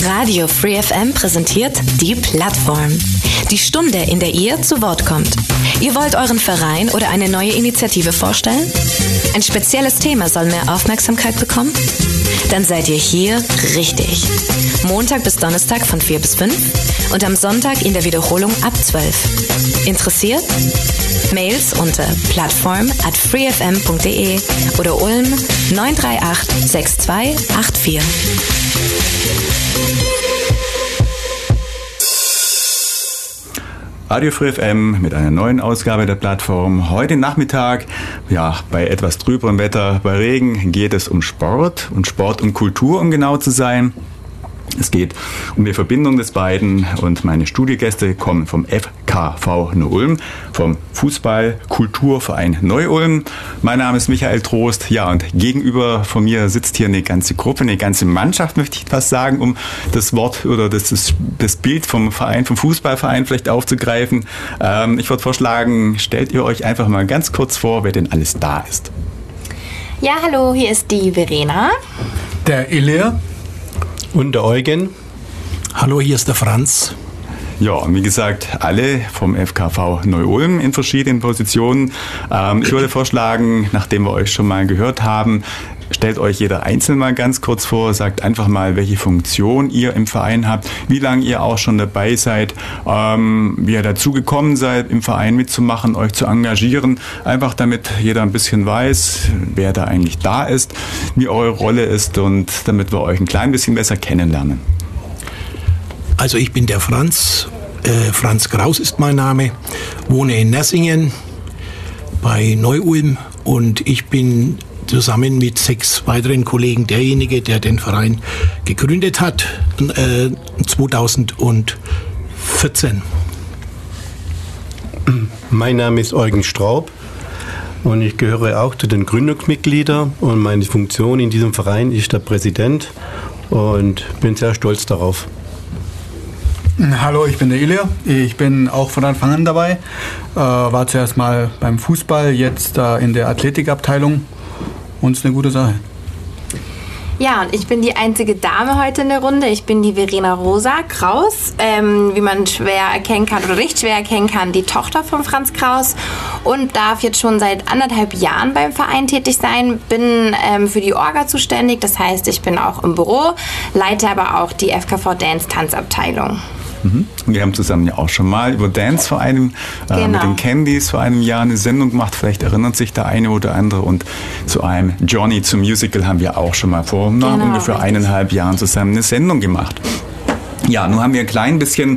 Radio Free FM präsentiert die Plattform. Die Stunde, in der ihr zu Wort kommt. Ihr wollt euren Verein oder eine neue Initiative vorstellen? Ein spezielles Thema soll mehr Aufmerksamkeit bekommen? Dann seid ihr hier richtig. Montag bis Donnerstag von 4 bis 5 und am Sonntag in der Wiederholung ab 12. Interessiert? Mails unter plattform@freefm.de oder Ulm 938 6284. Radio Free FM mit einer neuen Ausgabe der Plattform. Heute Nachmittag, bei etwas trüberem Wetter, bei Regen, geht es um Sport und Kultur, um genau zu sein. Es geht um die Verbindung des beiden und meine Studiogäste kommen vom FKV Neu-Ulm, vom Fußball-Kulturverein Neu-Ulm. Mein Name ist Michael Trost, und gegenüber von mir sitzt hier eine ganze Gruppe, eine ganze Mannschaft, möchte ich fast sagen, um das Wort oder das Bild vom Verein, vom Fußballverein vielleicht aufzugreifen. Ich würde vorschlagen, stellt ihr euch einfach mal ganz kurz vor, wer denn alles da ist. Ja, hallo, hier ist die Verena. Der Ilir. Und der Eugen. Hallo, hier ist der Franz. Ja, und wie gesagt, alle vom FKV Neu-Ulm in verschiedenen Positionen. Ich würde vorschlagen, nachdem wir euch schon mal gehört haben, stellt euch jeder einzeln mal ganz kurz vor, sagt einfach mal, welche Funktion ihr im Verein habt, wie lange ihr auch schon dabei seid, wie ihr dazu gekommen seid, im Verein mitzumachen, euch zu engagieren, einfach damit jeder ein bisschen weiß, wer da eigentlich da ist, wie eure Rolle ist und damit wir euch ein klein bisschen besser kennenlernen. Also ich bin der Franz, Franz Kraus ist mein Name, wohne in Nersingen bei Neu-Ulm und ich bin zusammen mit 6 weiteren Kollegen derjenige, der den Verein gegründet hat, 2014. Mein Name ist Eugen Straub und ich gehöre auch zu den Gründungsmitgliedern und meine Funktion in diesem Verein ist der Präsident und bin sehr stolz darauf. Hallo, ich bin der Ilir. Ich bin auch von Anfang an dabei. War zuerst mal beim Fußball, jetzt in der Athletikabteilung. Und es ist eine gute Sache. Ja, und ich bin die einzige Dame heute in der Runde. Ich bin die Verena Rosa Kraus, wie man schwer erkennen kann oder nicht schwer erkennen kann, die Tochter von Franz Kraus und darf jetzt schon seit 1,5 Jahren beim Verein tätig sein. Bin für die Orga zuständig, das heißt, ich bin auch im Büro, leite aber auch die FKV Dance Tanzabteilung. Wir haben zusammen ja auch schon mal über Dance vor einem, mit den Candys vor einem Jahr eine Sendung gemacht. Vielleicht erinnert sich der eine oder andere. Und zu einem Johnny zum Musical haben wir auch schon mal vor ungefähr 1,5 Jahren zusammen eine Sendung gemacht. Ja, nun haben wir ein klein bisschen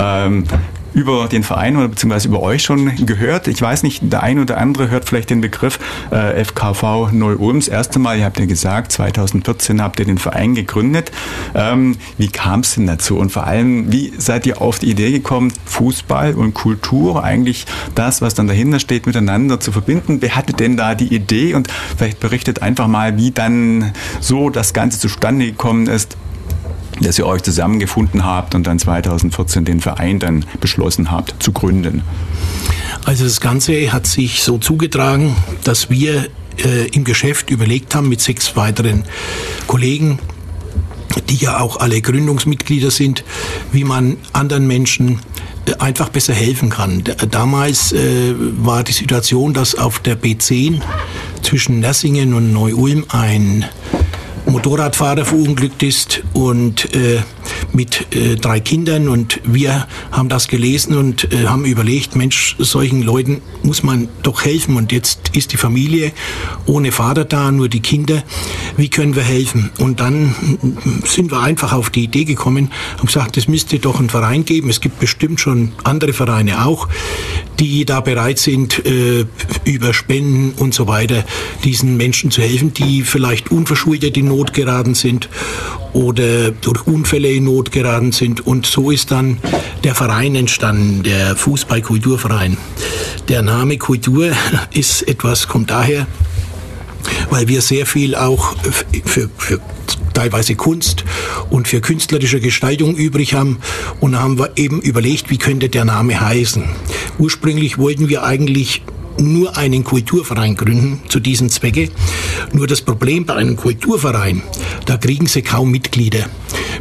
über den Verein oder beziehungsweise über euch schon gehört. Ich weiß nicht, der eine oder andere hört vielleicht den Begriff FKV Neu-Ulm. Das erste Mal, ihr habt ja gesagt, 2014 habt ihr den Verein gegründet. Wie kam es denn dazu? Und vor allem, wie seid ihr auf die Idee gekommen, Fußball und Kultur, eigentlich das, was dann dahinter steht, miteinander zu verbinden? Wer hatte denn da die Idee? Und vielleicht berichtet einfach mal, wie dann so das Ganze zustande gekommen ist, dass ihr euch zusammengefunden habt und dann 2014 den Verein dann beschlossen habt zu gründen. Also das Ganze hat sich so zugetragen, dass wir im Geschäft überlegt haben mit 6 weiteren Kollegen, die ja auch alle Gründungsmitglieder sind, wie man anderen Menschen einfach besser helfen kann. Damals war die Situation, dass auf der B10 zwischen Nersingen und Neu-Ulm ein Motorradfahrer verunglückt ist und mit 3 Kindern und wir haben das gelesen und haben überlegt, Mensch, solchen Leuten muss man doch helfen und jetzt ist die Familie ohne Vater da, nur die Kinder, wie können wir helfen? Und dann sind wir einfach auf die Idee gekommen und gesagt, es müsste doch einen Verein geben, es gibt bestimmt schon andere Vereine auch, die da bereit sind, über Spenden und so weiter diesen Menschen zu helfen, die vielleicht unverschuldet in Not geraten sind oder durch Unfälle in Not geraten sind. Und so ist dann der Verein entstanden, der Fußball-Kulturverein. Der Name Kultur ist etwas, kommt daher, weil wir sehr viel auch für teilweise Kunst und für künstlerische Gestaltung übrig haben. Und da haben wir eben überlegt, wie könnte der Name heißen. Ursprünglich wollten wir eigentlich nur einen Kulturverein gründen zu diesem Zwecke. Nur das Problem bei einem Kulturverein, da kriegen sie kaum Mitglieder.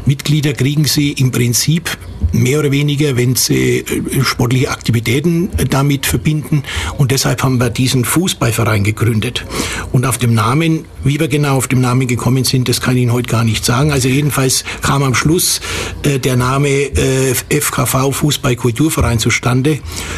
Mitglieder kriegen sie im Prinzip mehr oder weniger, wenn sie sportliche Aktivitäten damit verbinden. Und deshalb haben wir diesen Fußballverein gegründet. Und auf dem Namen, wie wir genau auf dem Namen gekommen sind, das kann ich Ihnen heute gar nicht sagen. Also jedenfalls kam am Schluss der Name FKV Fußball-Kulturverein zustande.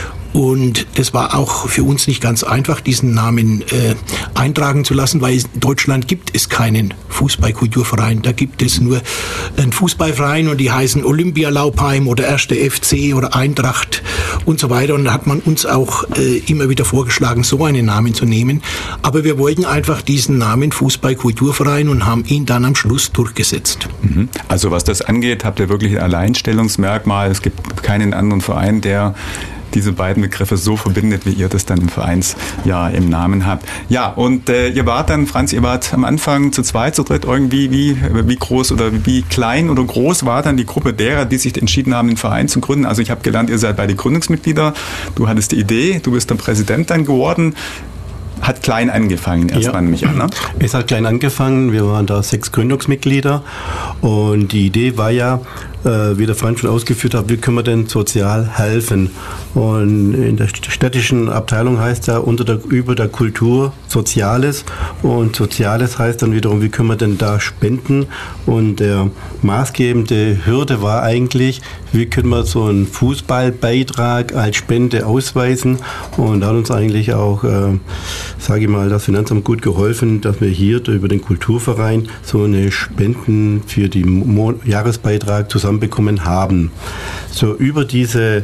Und das war auch für uns nicht ganz einfach, diesen Namen eintragen zu lassen, weil in Deutschland gibt es keinen Fußball-Kulturverein. Da gibt es nur einen Fußballverein und die heißen Olympia Laupheim oder 1. FC oder Eintracht und so weiter. Und da hat man uns auch immer wieder vorgeschlagen, so einen Namen zu nehmen. Aber wir wollten einfach diesen Namen Fußball-Kulturverein und haben ihn dann am Schluss durchgesetzt. Also was das angeht, habt ihr wirklich ein Alleinstellungsmerkmal. Es gibt keinen anderen Verein, der diese beiden Begriffe so verbindet, wie ihr das dann im Vereinsjahr im Namen habt. Ja, und ihr wart dann, Franz, ihr wart am Anfang zu zweit, zu dritt irgendwie, wie groß oder wie klein oder groß war dann die Gruppe derer, die sich entschieden haben, den Verein zu gründen? Also ich habe gelernt, ihr seid beide Gründungsmitglieder, du hattest die Idee, du bist der Präsident dann geworden. Hat klein angefangen, erstmal nämlich an, ne? Es hat klein angefangen, wir waren da 6 Gründungsmitglieder und die Idee war ja, wie der Franz schon ausgeführt hat, wie können wir denn sozial helfen? Und in der städtischen Abteilung heißt ja über der Kultur Soziales und Soziales heißt dann wiederum, wie können wir denn da spenden? Und der maßgebende Hürde war eigentlich, wie können wir so einen Fußballbeitrag als Spende ausweisen? Und da hat uns eigentlich auch, sage ich mal, das Finanzamt gut geholfen, dass wir hier über den Kulturverein so eine Spenden für den Jahresbeitrag zusammenbekommen haben. So über diese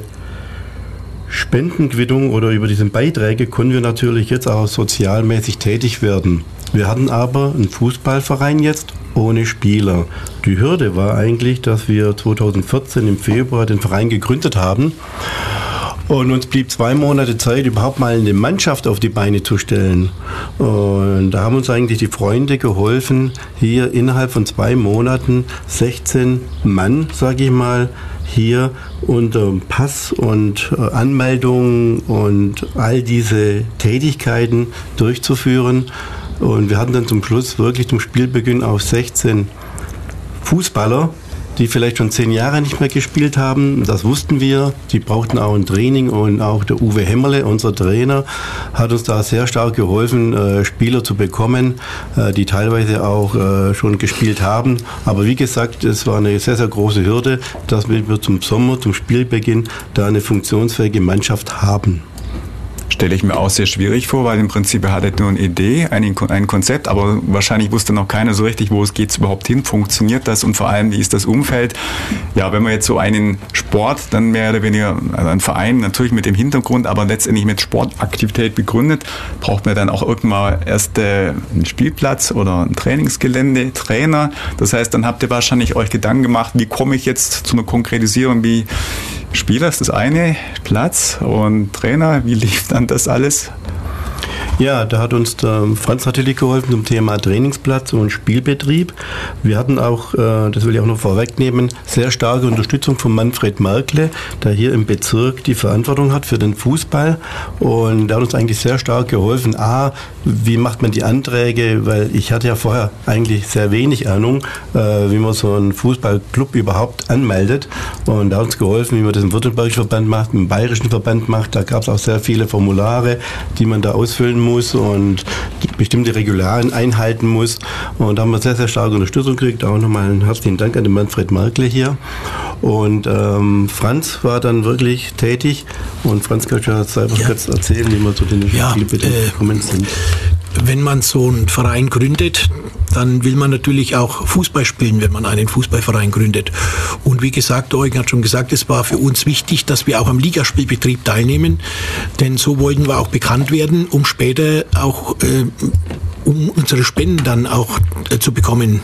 Spendenquittung oder über diese Beiträge können wir natürlich jetzt auch sozialmäßig tätig werden. Wir hatten aber einen Fußballverein jetzt ohne Spieler. Die Hürde war eigentlich, dass wir 2014 im Februar den Verein gegründet haben. Und uns blieb 2 Monate Zeit, überhaupt mal eine Mannschaft auf die Beine zu stellen. Und da haben uns eigentlich die Freunde geholfen, hier innerhalb von 2 Monaten 16 Mann, sage ich mal, hier unter Pass und Anmeldung und all diese Tätigkeiten durchzuführen. Und wir hatten dann zum Schluss wirklich zum Spielbeginn auch 16 Fußballer, die vielleicht schon 10 Jahre nicht mehr gespielt haben. Das wussten wir. Die brauchten auch ein Training und auch der Uwe Hemmerle, unser Trainer, hat uns da sehr stark geholfen, Spieler zu bekommen, die teilweise auch schon gespielt haben. Aber wie gesagt, es war eine sehr, sehr große Hürde, dass wir zum Sommer, zum Spielbeginn, da eine funktionsfähige Mannschaft haben. Stelle ich mir auch sehr schwierig vor, weil im Prinzip er hatte nur eine Idee, ein Konzept, aber wahrscheinlich wusste noch keiner so richtig, wo es geht überhaupt hin, funktioniert das und vor allem, wie ist das Umfeld. Ja, wenn man jetzt so einen Sport, dann mehr oder weniger, also ein Verein natürlich mit dem Hintergrund, aber letztendlich mit Sportaktivität begründet, braucht man dann auch irgendwann erst einen Spielplatz oder ein Trainingsgelände, Trainer. Das heißt, dann habt ihr wahrscheinlich euch Gedanken gemacht, wie komme ich jetzt zu einer Konkretisierung, wie Spieler ist das eine, Platz und Trainer, wie lief dann das alles? Ja, da hat uns der Franz natürlich geholfen zum Thema Trainingsplatz und Spielbetrieb. Wir hatten auch, das will ich auch noch vorwegnehmen, sehr starke Unterstützung von Manfred Merkle, der hier im Bezirk die Verantwortung hat für den Fußball. Und der hat uns eigentlich sehr stark geholfen. Wie macht man die Anträge? Weil ich hatte ja vorher eigentlich sehr wenig Ahnung, wie man so einen Fußballclub überhaupt anmeldet. Und da hat uns geholfen, wie man das im Württembergischen Verband macht, im Bayerischen Verband macht. Da gab es auch sehr viele Formulare, die man da ausfüllen muss und bestimmte Regularien einhalten muss. Und da haben wir sehr, sehr starke Unterstützung gekriegt. Auch nochmal einen herzlichen Dank an den Manfred Merkle hier. Und Franz war dann wirklich tätig. Und Franz kann ja selber kurz erzählen, wie wir zu den Spielbetrieben gekommen sind. Wenn man so einen Verein gründet, dann will man natürlich auch Fußball spielen, wenn man einen Fußballverein gründet. Und wie gesagt, der Eugen hat schon gesagt, es war für uns wichtig, dass wir auch am Ligaspielbetrieb teilnehmen, denn so wollten wir auch bekannt werden, um später auch um unsere Spenden dann auch zu bekommen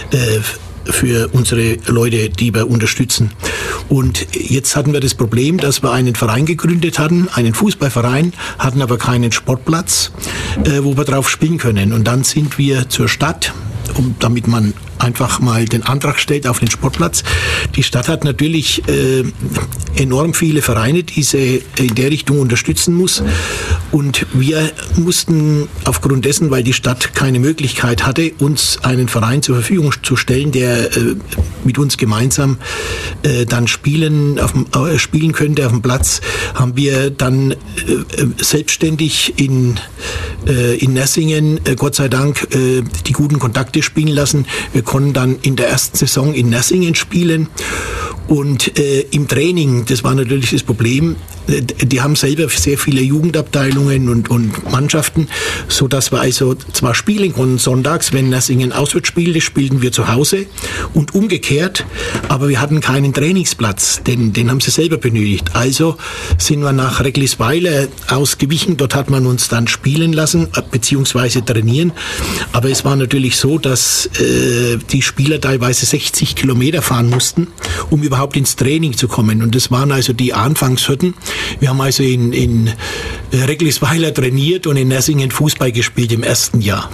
für unsere Leute, die wir unterstützen. Und jetzt hatten wir das Problem, dass wir einen Verein gegründet hatten, einen Fußballverein, hatten aber keinen Sportplatz, wo wir drauf spielen können. Und dann sind wir zur Stadt, damit man einfach mal den Antrag stellt auf den Sportplatz. Die Stadt hat natürlich enorm viele Vereine, die sie in der Richtung unterstützen muss. Und wir mussten aufgrund dessen, weil die Stadt keine Möglichkeit hatte, uns einen Verein zur Verfügung zu stellen, der mit uns gemeinsam dann spielen könnte auf dem Platz, haben wir dann selbstständig in Nersingen, Gott sei Dank, die guten Kontakte spielen lassen. Wir konnten dann in der ersten Saison in Nersingen spielen. Und im Training, das war natürlich das Problem, die haben selber sehr viele Jugendabteilungen und Mannschaften, sodass wir also zwar spielen konnten sonntags, wenn Nersingen auswärts spielte, spielten wir zu Hause und umgekehrt, aber wir hatten keinen Trainingsplatz, den haben sie selber benötigt. Also sind wir nach Recklisweiler ausgewichen, dort hat man uns dann spielen lassen, beziehungsweise trainieren, aber es war natürlich so, dass die Spieler teilweise 60 Kilometer fahren mussten, um überhaupt ins Training zu kommen. Und das waren also die Anfangshürden. Wir haben also in Recklisweiler trainiert und in Nersingen Fußball gespielt im ersten Jahr.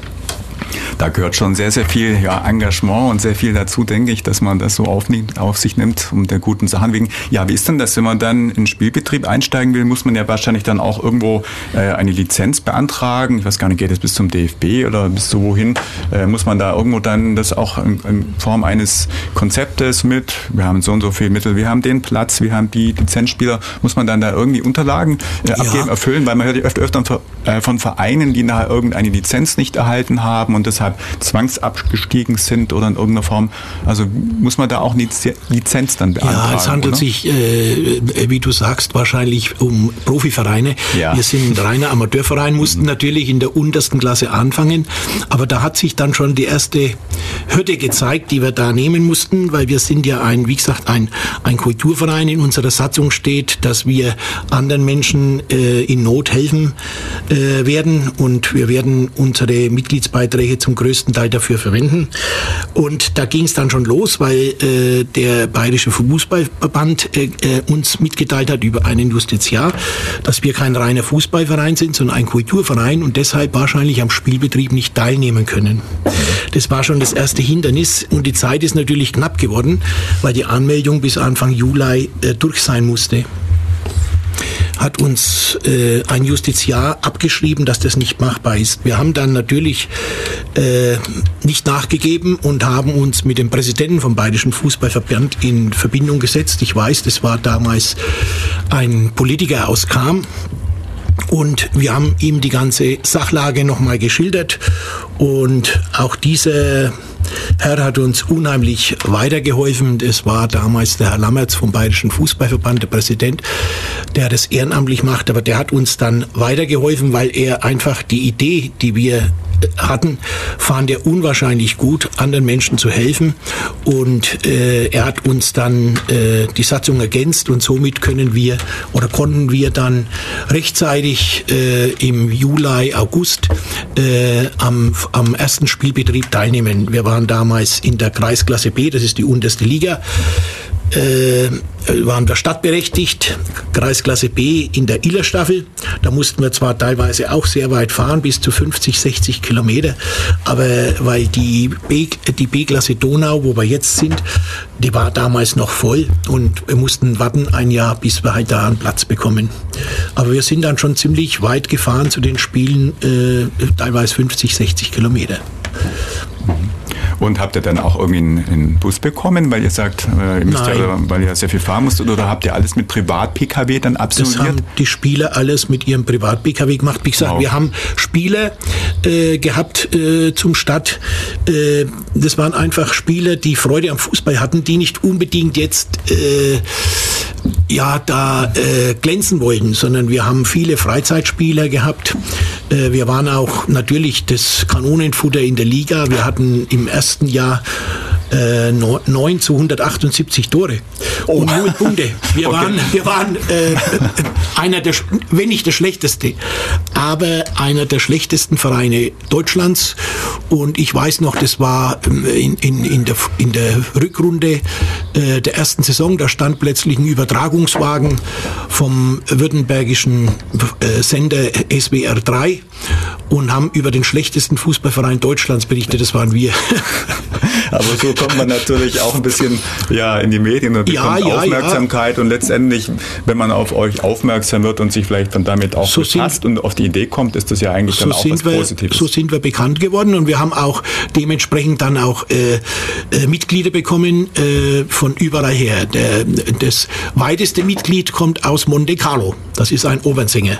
Da gehört schon sehr, sehr viel Engagement und sehr viel dazu, denke ich, dass man das so auf sich nimmt, um der guten Sachen wegen. Ja, wie ist denn das, wenn man dann in den Spielbetrieb einsteigen will, muss man ja wahrscheinlich dann auch irgendwo eine Lizenz beantragen. Ich weiß gar nicht, geht das bis zum DFB oder bis zu wohin? Muss man da irgendwo dann das auch in Form eines Konzeptes mit, wir haben so und so viel Mittel, wir haben den Platz, wir haben die Lizenzspieler, muss man dann da irgendwie Unterlagen abgeben, erfüllen? Weil man hört ja öfter von Vereinen, die nachher irgendeine Lizenz nicht erhalten haben und deshalb zwangsabgestiegen sind oder in irgendeiner Form. Also muss man da auch eine Lizenz dann beantragen? Ja, es handelt sich, wie du sagst, wahrscheinlich um Profivereine. Ja. Wir sind ein reiner Amateurverein, mussten natürlich in der untersten Klasse anfangen, aber da hat sich dann schon die erste Hürde gezeigt, die wir da nehmen mussten, weil wir sind ja wie gesagt, ein Kulturverein. In unserer Satzung steht, dass wir anderen Menschen in Not helfen werden und wir werden unsere Mitgliedsbeiträge zum größten Teil dafür verwenden. Und da ging es dann schon los, weil der Bayerische Fußballverband uns mitgeteilt hat über einen Justiziar, dass wir kein reiner Fußballverein sind, sondern ein Kulturverein und deshalb wahrscheinlich am Spielbetrieb nicht teilnehmen können. Das war schon das erste Hindernis und die Zeit ist natürlich knapp geworden, weil die Anmeldung bis Anfang Juli durch sein musste. Hat uns ein Justiziar abgeschrieben, dass das nicht machbar ist. Wir haben dann natürlich nicht nachgegeben und haben uns mit dem Präsidenten vom Bayerischen Fußballverband in Verbindung gesetzt. Ich weiß, das war damals ein Politiker aus Cham. Und wir haben ihm die ganze Sachlage nochmal geschildert und auch dieser Herr hat uns unheimlich weitergeholfen. Es war damals der Herr Lammertz vom Bayerischen Fußballverband, der Präsident, der das ehrenamtlich macht, aber der hat uns dann weitergeholfen, weil er einfach die Idee, die wir hatten, fand er unwahrscheinlich gut, anderen Menschen zu helfen und er hat uns dann die Satzung ergänzt und somit konnten wir dann rechtzeitig im Juli, August am ersten Spielbetrieb teilnehmen. Wir waren damals in der Kreisklasse B, das ist die unterste Liga, waren wir stadtberechtigt, Kreisklasse B in der Illerstaffel. Da mussten wir zwar teilweise auch sehr weit fahren, bis zu 50, 60 Kilometer, aber weil die B-Klasse Donau, wo wir jetzt sind, die war damals noch voll und wir mussten warten ein Jahr, bis wir halt da einen Platz bekommen. Aber wir sind dann schon ziemlich weit gefahren zu den Spielen, teilweise 50, 60 Kilometer. Und habt ihr dann auch irgendwie einen Bus bekommen, weil ihr sagt, weil ihr sehr viel fahren musstet, oder habt ihr alles mit Privat-Pkw dann absolviert? Das haben die Spieler alles mit ihrem Privat-Pkw gemacht. Wie gesagt, wir haben Spieler gehabt zum Start. Das waren einfach Spieler, die Freude am Fußball hatten, die nicht unbedingt jetzt glänzen wollten, sondern wir haben viele Freizeitspieler gehabt. Wir waren auch natürlich das Kanonenfutter in der Liga. Wir hatten im ersten Jahr 9 zu 178 Tore und 0 Punkte. Wir waren einer der, wenn nicht der schlechteste, aber einer der schlechtesten Vereine Deutschlands. Und ich weiß noch, das war in der Rückrunde der ersten Saison, da stand plötzlich ein Übertragungswagen vom württembergischen Sender SWR 3 und haben über den schlechtesten Fußballverein Deutschlands berichtet. Das waren wir. Aber so kommt man natürlich auch ein bisschen in die Medien und bekommt Aufmerksamkeit. Und letztendlich, wenn man auf euch aufmerksam wird und sich vielleicht dann damit auch befasst und auf die Idee kommt, ist das ja eigentlich dann auch was Positives. So sind wir bekannt geworden und wir haben auch dementsprechend dann auch Mitglieder bekommen von überall her. Das weiteste Mitglied kommt aus Monte Carlo. Das ist ein Opernsänger,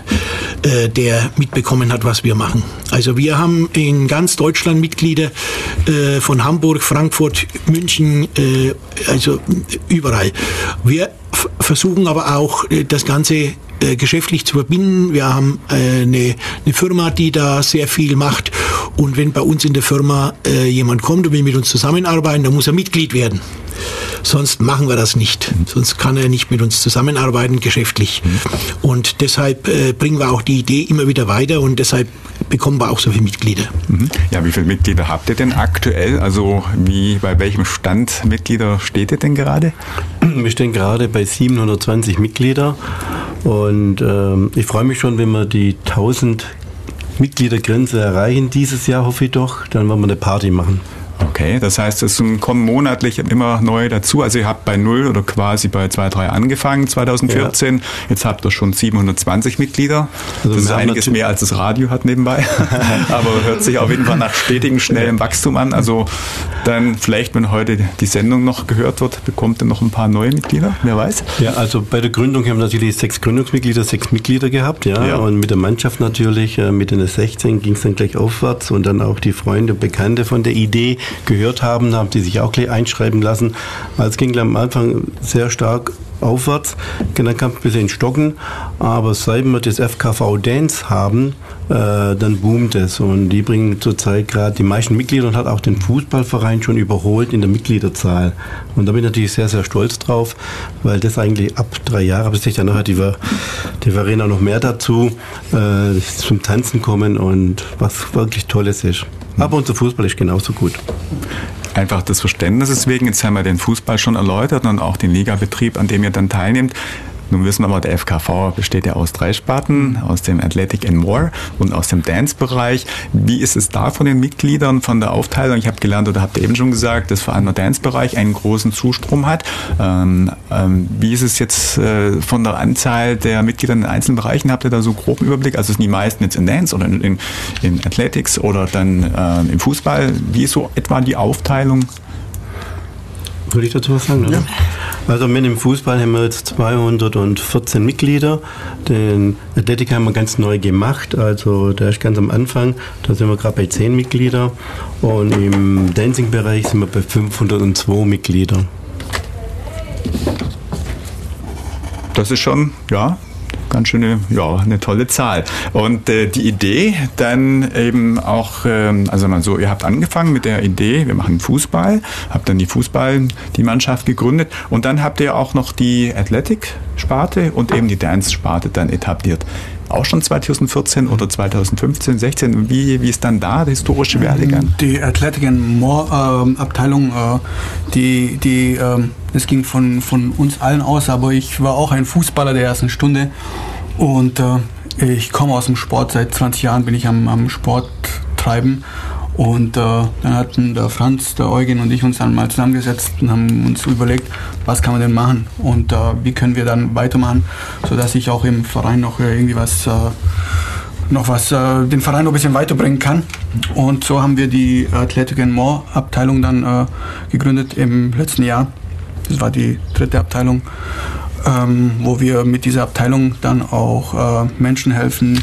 der mitbekommen hat, was wir machen. Also wir haben in ganz Deutschland Mitglieder von Hamburg, Frankfurt, München, also überall. Wir versuchen aber auch das Ganze geschäftlich zu verbinden. Wir haben eine Firma, die da sehr viel macht. Und wenn bei uns in der Firma jemand kommt und will mit uns zusammenarbeiten, dann muss er Mitglied werden. Sonst machen wir das nicht. Sonst kann er nicht mit uns zusammenarbeiten, geschäftlich. Und deshalb bringen wir auch die Idee immer wieder weiter und deshalb bekommen wir auch so viele Mitglieder. Ja, wie viele Mitglieder habt ihr denn aktuell? Also bei welchem Stand Mitglieder steht ihr denn gerade? Wir stehen gerade bei 720 Mitglieder und ich freue mich schon, wenn wir die 1000 Mitgliedergrenze erreichen dieses Jahr, hoffe ich doch, dann werden wir eine Party machen. Okay, das heißt, es kommen monatlich immer neue dazu. Also ihr habt bei 0 oder quasi bei 2, 3 angefangen 2014. Ja. Jetzt habt ihr schon 720 Mitglieder. Also das ist einiges mehr als das Radio hat nebenbei. Aber hört sich auf jeden Fall nach stetigem, schnellem Wachstum an. Also dann vielleicht, wenn heute die Sendung noch gehört wird, bekommt ihr noch ein paar neue Mitglieder. Wer weiß? Ja, also bei der Gründung haben wir natürlich 6 Gründungsmitglieder, 6 Mitglieder gehabt. Ja. Und mit der Mannschaft natürlich, mit den 16 ging es dann gleich aufwärts und dann auch die Freunde, Bekannte von der Idee gehört haben die sich auch gleich einschreiben lassen. Es ging am Anfang sehr stark aufwärts, dann kam es ein bisschen in Stocken, aber seit wir das FKV Dance haben, dann boomt es und die bringen zurzeit gerade die meisten Mitglieder und hat auch den Fußballverein schon überholt in der Mitgliederzahl. Und da bin ich natürlich sehr, sehr stolz drauf, weil das eigentlich ab 3 Jahren, bis sich dann nachher die Verena noch mehr dazu zum Tanzen kommen und was wirklich Tolles ist. Aber unser Fußball ist genauso gut. Einfach des Verständnisses wegen, jetzt haben wir den Fußball schon erläutert und auch den Ligabetrieb, an dem ihr dann teilnehmt. Nun wissen wir aber, der FKV besteht ja aus 3 Sparten, aus dem Athletic and More und aus dem Dance-Bereich. Wie ist es da von den Mitgliedern, von der Aufteilung? Ich habe gelernt, oder habt ihr eben schon gesagt, dass vor allem der Dance-Bereich einen großen Zustrom hat. Wie ist es jetzt von der Anzahl der Mitglieder in den einzelnen Bereichen? Habt ihr da so einen groben Überblick? Also sind die meisten jetzt in Dance oder in Athletics oder dann im Fußball? Wie ist so etwa die Aufteilung? Würde ich dazu was sagen? Oder? Ja. Also mit dem Fußball haben wir jetzt 214 Mitglieder. Den Athletik haben wir ganz neu gemacht, also der ist ganz am Anfang. Da sind wir gerade bei 10 Mitglieder. Und im Dancing-Bereich sind wir bei 502 Mitglieder. Das ist schon, ganz schöne, eine tolle Zahl. Und die Idee dann eben auch, ihr habt angefangen mit der Idee, wir machen Fußball, habt dann die Mannschaft gegründet und dann habt ihr auch noch die Athletic-Sparte und eben die Dance-Sparte dann etabliert. Auch schon 2014 oder 2015, 16, wie ist dann da der historische Werdegang? Die Athletic and More Abteilung, das ging von uns allen aus, aber ich war auch ein Fußballer der ersten Stunde und ich komme aus dem Sport, seit 20 Jahren bin ich am Sport treiben. Und dann hatten der Franz, der Eugen und ich uns dann mal zusammengesetzt und haben uns überlegt, was kann man denn machen und wie können wir dann weitermachen, sodass ich auch im Verein noch irgendwie den Verein noch ein bisschen weiterbringen kann. Und so haben wir die Athletic and More Abteilung dann gegründet im letzten Jahr. Das war die 3. Abteilung, wo wir mit dieser Abteilung dann auch Menschen helfen,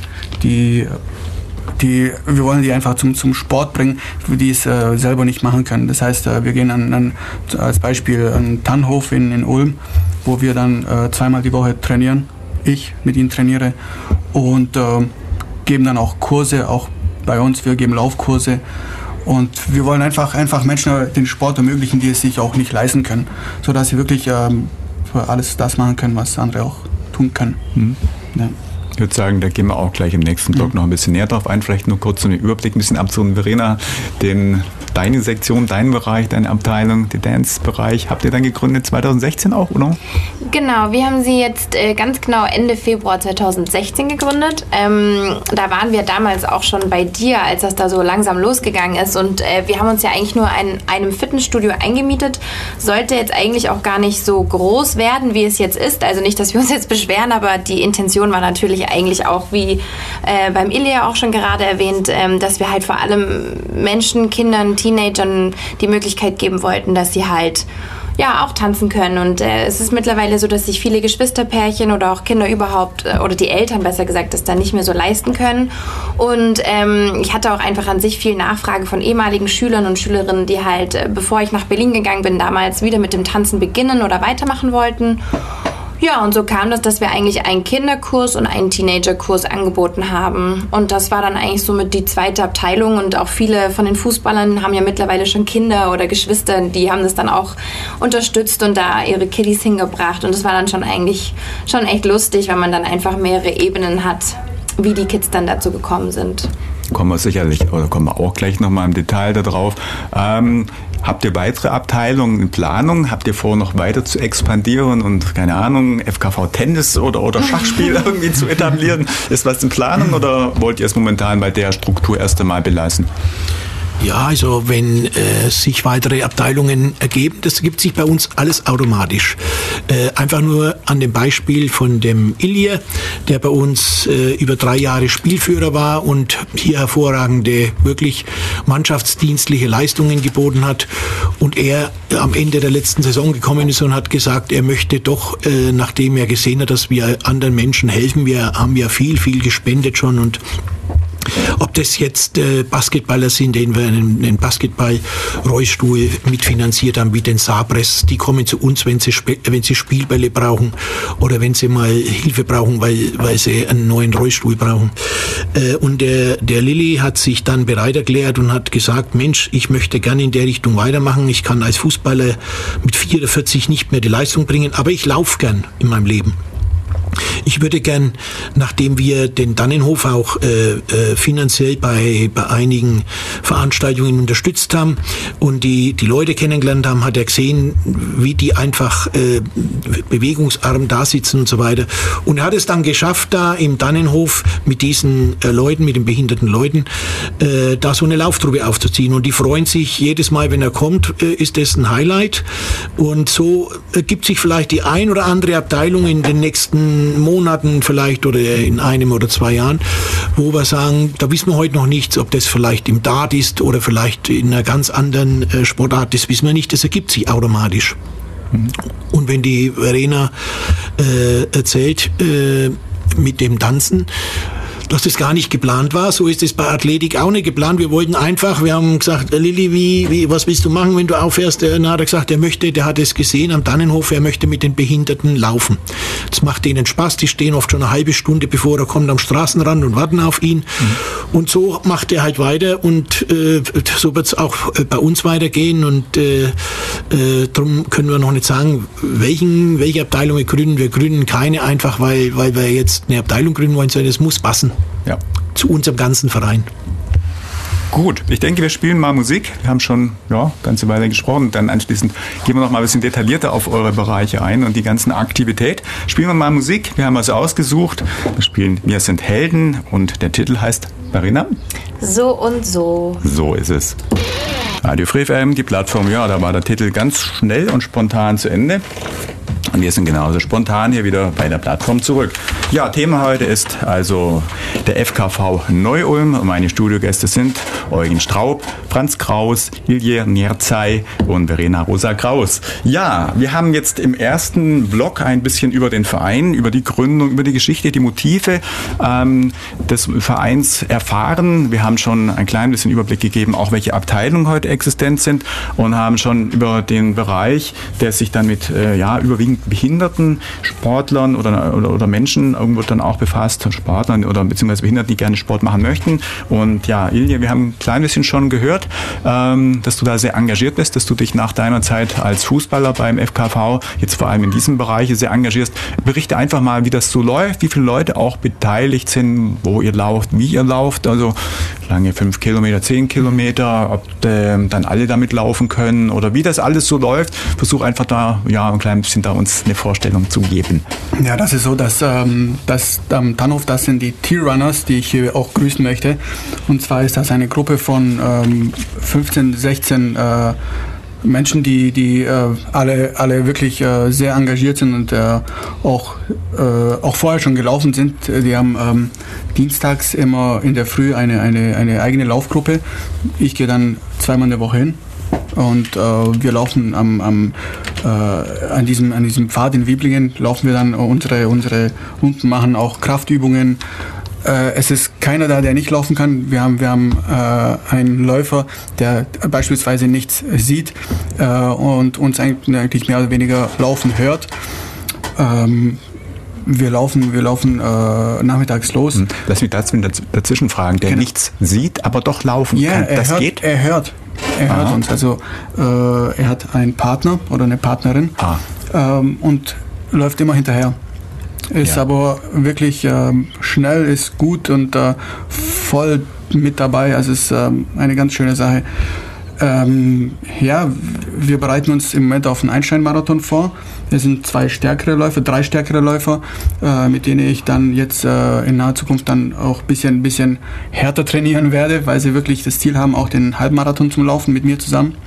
wir wollen die einfach zum Sport bringen, die es selber nicht machen können. Das heißt, wir gehen als Beispiel an einen Tannhof in Ulm, wo wir dann 2-mal die Woche trainieren. Ich mit ihnen trainiere und geben dann auch Kurse, auch bei uns. Wir geben Laufkurse und wir wollen einfach Menschen den Sport ermöglichen, die es sich auch nicht leisten können, sodass sie wirklich alles das machen können, was andere auch tun können. Ja. Ich würde sagen, da gehen wir auch gleich im nächsten Blog noch ein bisschen näher drauf ein. Vielleicht nur kurz so einen Überblick ein bisschen abzuholen. Verena, deine Sektion, dein Bereich, deine Abteilung, den Dance-Bereich, habt ihr dann gegründet 2016 auch, oder? Genau, wir haben sie jetzt ganz genau Ende Februar 2016 gegründet. Da waren wir damals auch schon bei dir, als das da so langsam losgegangen ist. Und wir haben uns ja eigentlich nur in einem Fitnessstudio eingemietet. Sollte jetzt eigentlich auch gar nicht so groß werden, wie es jetzt ist. Also nicht, dass wir uns jetzt beschweren, aber die Intention war natürlich eigentlich auch, wie beim Ilja auch schon gerade erwähnt, dass wir halt vor allem Menschen, Kindern, Teenagern die Möglichkeit geben wollten, dass sie halt auch tanzen können. Und es ist mittlerweile so, dass sich viele Geschwisterpärchen oder auch Kinder überhaupt, oder die Eltern besser gesagt, das dann nicht mehr so leisten können. Und ich hatte auch einfach an sich viel Nachfrage von ehemaligen Schülern und Schülerinnen, die halt, bevor ich nach Berlin gegangen bin, damals wieder mit dem Tanzen beginnen oder weitermachen wollten. Ja, und so kam das, dass wir eigentlich einen Kinderkurs und einen Teenagerkurs angeboten haben. Und das war dann eigentlich somit die zweite Abteilung. Und auch viele von den Fußballern haben ja mittlerweile schon Kinder oder Geschwister, die haben das dann auch unterstützt und da ihre Kiddies hingebracht. Und das war dann schon eigentlich schon echt lustig, weil man dann einfach mehrere Ebenen hat, wie die Kids dann dazu gekommen sind. Kommen wir sicherlich, oder kommen wir auch gleich nochmal im Detail darauf. Habt ihr weitere Abteilungen in Planung? Habt ihr vor, noch weiter zu expandieren und, keine Ahnung, FKV Tennis oder Schachspiel irgendwie zu etablieren? Ist was in Planung oder wollt ihr es momentan bei der Struktur erst einmal belassen? Ja, also wenn sich weitere Abteilungen ergeben, das ergibt sich bei uns alles automatisch. Einfach nur an dem Beispiel von dem Ilje, der bei uns über 3 Jahre Spielführer war und hier hervorragende, wirklich mannschaftsdienstliche Leistungen geboten hat. Und er am Ende der letzten Saison gekommen ist und hat gesagt, er möchte doch, nachdem er gesehen hat, dass wir anderen Menschen helfen, wir haben ja viel gespendet schon und ob das jetzt Basketballer sind, denen wir einen Basketball-Rollstuhl mitfinanziert haben, wie den Sabres, die kommen zu uns, wenn sie Spielbälle brauchen oder wenn sie mal Hilfe brauchen, weil sie einen neuen Rollstuhl brauchen. Und der Lilly hat sich dann bereit erklärt und hat gesagt, Mensch, ich möchte gerne in der Richtung weitermachen. Ich kann als Fußballer mit 44 nicht mehr die Leistung bringen, aber ich laufe gern in meinem Leben. Ich würde gern, nachdem wir den Dannenhof auch finanziell bei einigen Veranstaltungen unterstützt haben und die Leute kennengelernt haben, hat er gesehen, wie die einfach bewegungsarm da sitzen und so weiter. Und er hat es dann geschafft, da im Dannenhof mit diesen Leuten, mit den behinderten Leuten, da so eine Lauftruppe aufzuziehen. Und die freuen sich jedes Mal, wenn er kommt, ist das ein Highlight. Und so ergibt sich vielleicht die ein oder andere Abteilung in den nächsten Monaten vielleicht oder in 1 oder 2 Jahren, wo wir sagen, da wissen wir heute noch nichts, ob das vielleicht im Dart ist oder vielleicht in einer ganz anderen Sportart, das wissen wir nicht, das ergibt sich automatisch. Und wenn die Verena erzählt mit dem Tanzen, dass das gar nicht geplant war. So ist es bei Athletik auch nicht geplant. Wir haben gesagt, Lilly, was willst du machen, wenn du aufhörst? Dann hat er gesagt, der hat es gesehen am Dannenhof, er möchte mit den Behinderten laufen. Das macht denen Spaß, die stehen oft schon eine halbe Stunde, bevor er kommt, am Straßenrand und warten auf ihn. Und so macht er halt weiter und so wird es auch bei uns weitergehen und darum können wir noch nicht sagen, welche Abteilung wir gründen. Wir gründen keine einfach, weil wir jetzt eine Abteilung gründen wollen, sondern es muss passen. Ja. Zu unserem ganzen Verein. Gut, ich denke, wir spielen mal Musik. Wir haben schon ganze Weile gesprochen. Dann anschließend gehen wir noch mal ein bisschen detaillierter auf eure Bereiche ein und die ganzen Aktivität. Spielen wir mal Musik. Wir haben was ausgesucht. Wir spielen Wir sind Helden und der Titel heißt, Verena? So und so. So ist es. Radio Free FM, die Plattform, da war der Titel ganz schnell und spontan zu Ende. Und wir sind genauso spontan hier wieder bei der Plattform zurück. Ja, Thema heute ist also der FKV Neu-Ulm. Und meine Studiogäste sind Eugen Straub, Franz Kraus, Ilje Nierzaj und Verena Rosa Kraus. Ja, wir haben jetzt im ersten Blog ein bisschen über den Verein, über die Gründung, über die Geschichte, die Motive des Vereins erfahren. Wir haben schon ein klein bisschen Überblick gegeben, auch welche Abteilungen heute existent sind und haben schon über den Bereich, der sich dann mit überwiegend behinderten Sportlern oder Menschen irgendwo dann auch befasst, Sportlern oder beziehungsweise Behinderten, die gerne Sport machen möchten. Und ja, Ilja, wir haben ein klein bisschen schon gehört, dass du da sehr engagiert bist, dass du dich nach deiner Zeit als Fußballer beim FKV jetzt vor allem in diesem Bereich sehr engagierst. Berichte einfach mal, wie das so läuft, wie viele Leute auch beteiligt sind, wo ihr lauft, wie ihr lauft, also lange 5 Kilometer, 10 Kilometer, ob dann alle damit laufen können oder wie das alles so läuft. Versuch einfach da ein klein bisschen da uns eine Vorstellung zu geben. Ja, das ist so, dass Tannhof, das sind die T-Runners, die ich hier auch grüßen möchte. Und zwar ist das eine Gruppe von 15, 16 Menschen, die alle wirklich sehr engagiert sind und auch vorher schon gelaufen sind. Die haben dienstags immer in der Früh eine eigene Laufgruppe. Ich gehe dann zweimal in der Woche hin und wir laufen an diesem Pfad in Wieblingen, laufen wir dann unsere Runden, machen auch Kraftübungen. Es ist keiner da, der nicht laufen kann. Wir haben einen Läufer, der beispielsweise nichts sieht und uns eigentlich mehr oder weniger laufen hört. Wir laufen nachmittags los. Lass mich dazwischen fragen. Der nichts sieht, aber doch laufen kann. Das geht? Er hört uns. Also er hat einen Partner oder eine Partnerin und läuft immer hinterher. Ist aber wirklich schnell, ist gut und voll mit dabei. Also ist eine ganz schöne Sache. Wir bereiten uns im Moment auf einen Einstein-Marathon vor. Es sind 3 stärkere Läufer, mit denen ich dann jetzt in naher Zukunft dann auch ein bisschen härter trainieren werde, weil sie wirklich das Ziel haben, auch den Halbmarathon zum Laufen mit mir zusammen.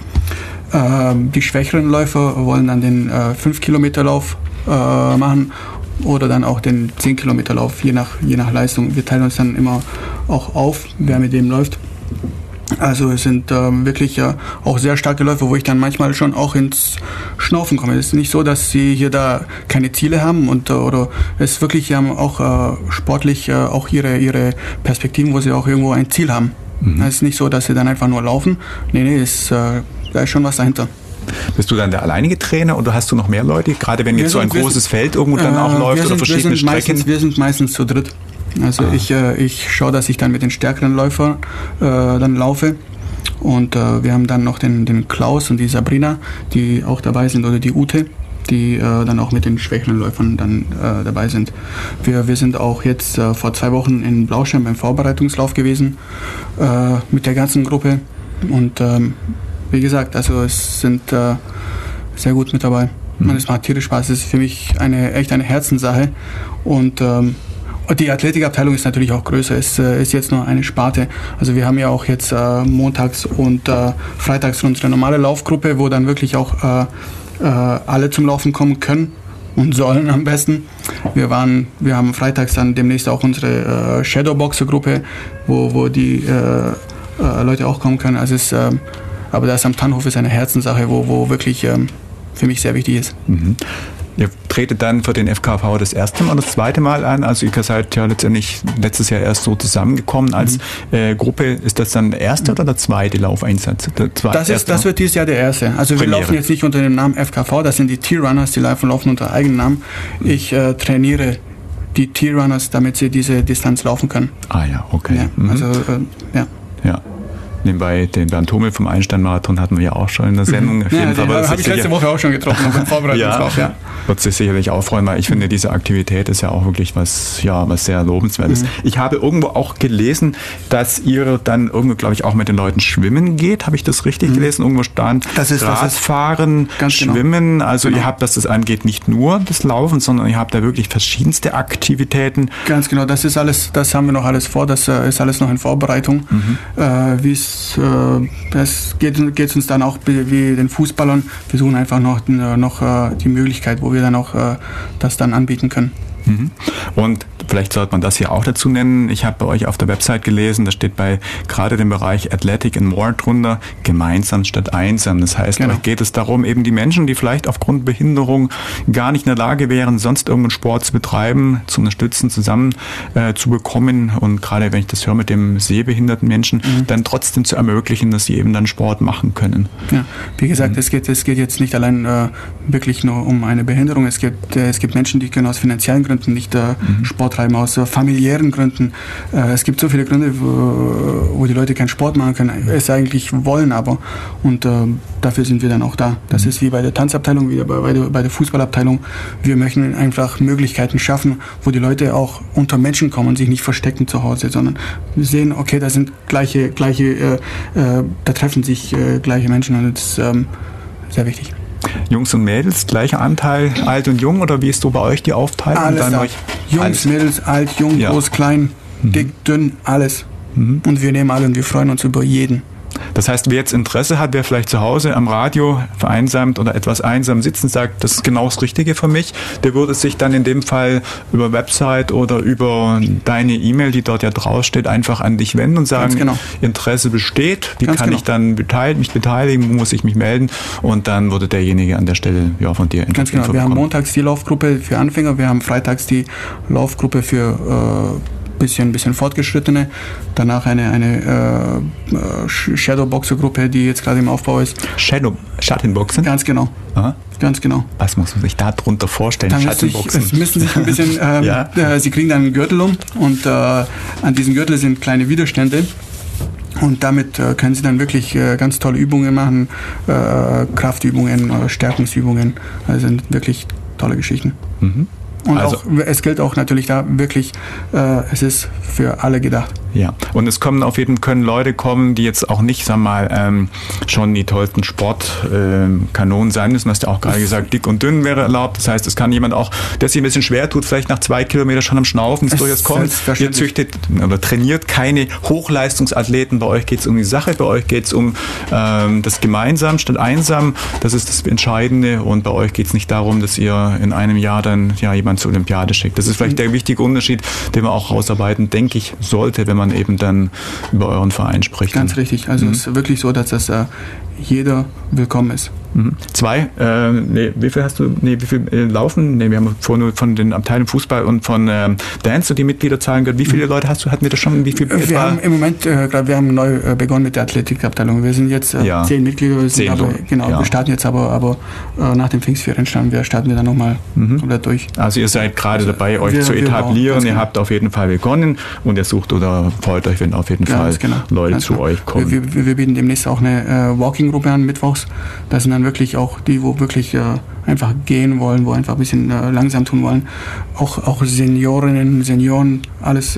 Die schwächeren Läufer wollen dann den 5-Kilometer-Lauf machen oder dann auch den 10-Kilometer-Lauf, je nach Leistung. Wir teilen uns dann immer auch auf, wer mit dem läuft. Also es sind wirklich auch sehr starke Läufer, wo ich dann manchmal schon auch ins Schnaufen komme. Es ist nicht so, dass sie hier da keine Ziele haben oder es ist wirklich, sie haben auch sportlich auch ihre Perspektiven, wo sie auch irgendwo ein Ziel haben. Es ist nicht so, dass sie dann einfach nur laufen. Nee, da ist schon was dahinter. Bist du dann der alleinige Trainer oder hast du noch mehr Leute? Gerade wenn jetzt so ein großes Feld irgendwo dann auch läuft oder verschiedene Strecken? Wir sind meistens zu dritt. Also ich schaue, dass ich dann mit den stärkeren Läufern dann laufe. Und wir haben dann noch den Klaus und die Sabrina, die auch dabei sind, oder die Ute, die dann auch mit den schwächeren Läufern dann dabei sind. Wir sind auch jetzt vor 2 Wochen in Blaustein beim Vorbereitungslauf gewesen mit der ganzen Gruppe. Und wie gesagt, also es sind sehr gut mit dabei. Und es macht tierisch Spaß. Es ist für mich echt eine Herzenssache. Und die Athletikabteilung ist natürlich auch größer. Es ist jetzt nur eine Sparte. Also wir haben ja auch jetzt montags und freitags unsere normale Laufgruppe, wo dann wirklich auch alle zum Laufen kommen können und sollen am besten. Wir haben freitags dann demnächst auch unsere Shadowboxer-Gruppe, wo die Leute auch kommen können. Also aber das am Tannhof ist eine Herzenssache, wo wirklich für mich sehr wichtig ist. Ihr tretet dann für den FKV das erste Mal oder das zweite Mal an. Also ihr seid ja letztendlich letztes Jahr erst so zusammengekommen als Gruppe. Ist das dann der erste oder der zweite Laufeinsatz? Das wird dieses Jahr der erste. Also wir laufen jetzt nicht unter dem Namen FKV, das sind die T-Runners, die laufen unter eigenem Namen. Ich trainiere die T-Runners, damit sie diese Distanz laufen können. Ah ja, okay. Ja, also Ja. Nebenbei, den Bernd Hummel vom Einstein-Marathon hatten wir ja auch schon in der Sendung. Ja, den habe ich letzte Woche auch schon getroffen, auf dem Vorbereitungslauf. Ja. Wird sich sicherlich auch freuen, weil ich finde, diese Aktivität ist ja auch wirklich was sehr Lobenswertes. Ich habe irgendwo auch gelesen, dass ihr dann irgendwo, glaube ich, auch mit den Leuten schwimmen geht. Habe ich das richtig gelesen? Irgendwo stand Radfahren, Schwimmen. Genau. Also ihr habt, was das angeht, nicht nur das Laufen, sondern ihr habt da wirklich verschiedenste Aktivitäten. Ganz genau, das haben wir noch alles vor, das ist alles noch in Vorbereitung. Es geht uns dann auch wie den Fußballern. Wir suchen einfach noch die Möglichkeit, wo wir dann auch das dann anbieten können. Und vielleicht sollte man das hier auch dazu nennen. Ich habe bei euch auf der Website gelesen, da steht bei gerade dem Bereich Athletic and More drunter, gemeinsam statt einsam. Das heißt, euch geht es darum, eben die Menschen, die vielleicht aufgrund Behinderung gar nicht in der Lage wären, sonst irgendeinen Sport zu betreiben, zu unterstützen, zusammen zu bekommen. Und gerade wenn ich das höre mit dem sehbehinderten Menschen, dann trotzdem zu ermöglichen, dass sie eben dann Sport machen können. Ja, wie gesagt, es geht jetzt nicht allein wirklich nur um eine Behinderung. Es gibt Menschen, die können aus finanziellen Gründen nicht Sport treiben, aus familiären Gründen. Es gibt so viele Gründe, wo die Leute keinen Sport machen können, es eigentlich wollen aber. Und dafür sind wir dann auch da. Das ist wie bei der Tanzabteilung, wie bei der Fußballabteilung. Wir möchten einfach Möglichkeiten schaffen, wo die Leute auch unter Menschen kommen und sich nicht verstecken zu Hause, sondern sehen, okay, da sind da treffen sich gleiche Menschen und das ist sehr wichtig. Jungs und Mädels, gleicher Anteil, alt und jung, oder wie ist so bei euch die Aufteilung? Alles da. Jungs, Mädels, alt, jung, groß, klein, dick, dünn, alles. Und wir nehmen alle und wir freuen uns über jeden. Das heißt, wer jetzt Interesse hat, wer vielleicht zu Hause am Radio vereinsamt oder etwas einsam sitzt und sagt, das ist genau das Richtige für mich, der würde sich dann in dem Fall über Website oder über deine E-Mail, die dort ja draufsteht, einfach an dich wenden und sagen, Interesse besteht, wie kann ich dann mich beteiligen, wo muss ich mich melden, und dann würde derjenige an der Stelle von dir Ganz genau. Wir haben montags die Laufgruppe für Anfänger, wir haben freitags die Laufgruppe für bisschen Fortgeschrittene, danach eine Shadowboxer-Gruppe, die jetzt gerade im Aufbau ist. Schattenboxen? Ganz genau. Aha. Ganz genau. Was muss man sich darunter vorstellen? Schattenboxen. Sie müssen sich ein bisschen, Sie kriegen dann einen Gürtel um und an diesem Gürtel sind kleine Widerstände. Und damit können Sie dann wirklich ganz tolle Übungen machen, Kraftübungen, Stärkungsübungen. Also sind wirklich tolle Geschichten. Und es gilt auch natürlich da wirklich, es ist für alle gedacht. Ja, und es können Leute kommen, die jetzt auch nicht, schon die tollsten Sportkanonen sein müssen. Du hast ja auch gerade gesagt, dick und dünn wäre erlaubt. Das heißt, es kann jemand auch, der sich ein bisschen schwer tut, vielleicht nach 2 Kilometern schon am Schnaufen durchaus kommt. Ihr züchtet oder trainiert keine Hochleistungsathleten. Bei euch geht es um die Sache, bei euch geht es um das Gemeinsam statt einsam. Das ist das Entscheidende. Und bei euch geht es nicht darum, dass ihr in einem Jahr dann jemand zur Olympiade schickt. Das ist vielleicht der wichtige Unterschied, den man auch rausarbeiten, denke ich, sollte, wenn man eben dann über euren Verein spricht. Ganz richtig. Also es ist wirklich so, dass das jeder willkommen ist. 2, wie viel laufen? Wir haben vorhin von den Abteilungen Fußball und von Dance die Mitgliederzahlen gehört. Wie viele Leute hatten wir da schon? Wir haben im Moment, wir haben neu begonnen mit der Athletikabteilung. Wir sind jetzt 10 Mitglieder. Wir starten jetzt aber nach dem Pfingstferien starten wir dann nochmal komplett durch. Also ihr seid gerade dabei, euch zu etablieren. Ihr habt auf jeden Fall begonnen und ihr sucht oder freut euch, wenn auf jeden Fall Leute zu euch kommen. Wir bieten demnächst auch eine Walking-Gruppe an, mittwochs. Das sind dann wirklich auch die, wo wirklich einfach gehen wollen, wo einfach ein bisschen langsam tun wollen. Auch Seniorinnen, Senioren, alles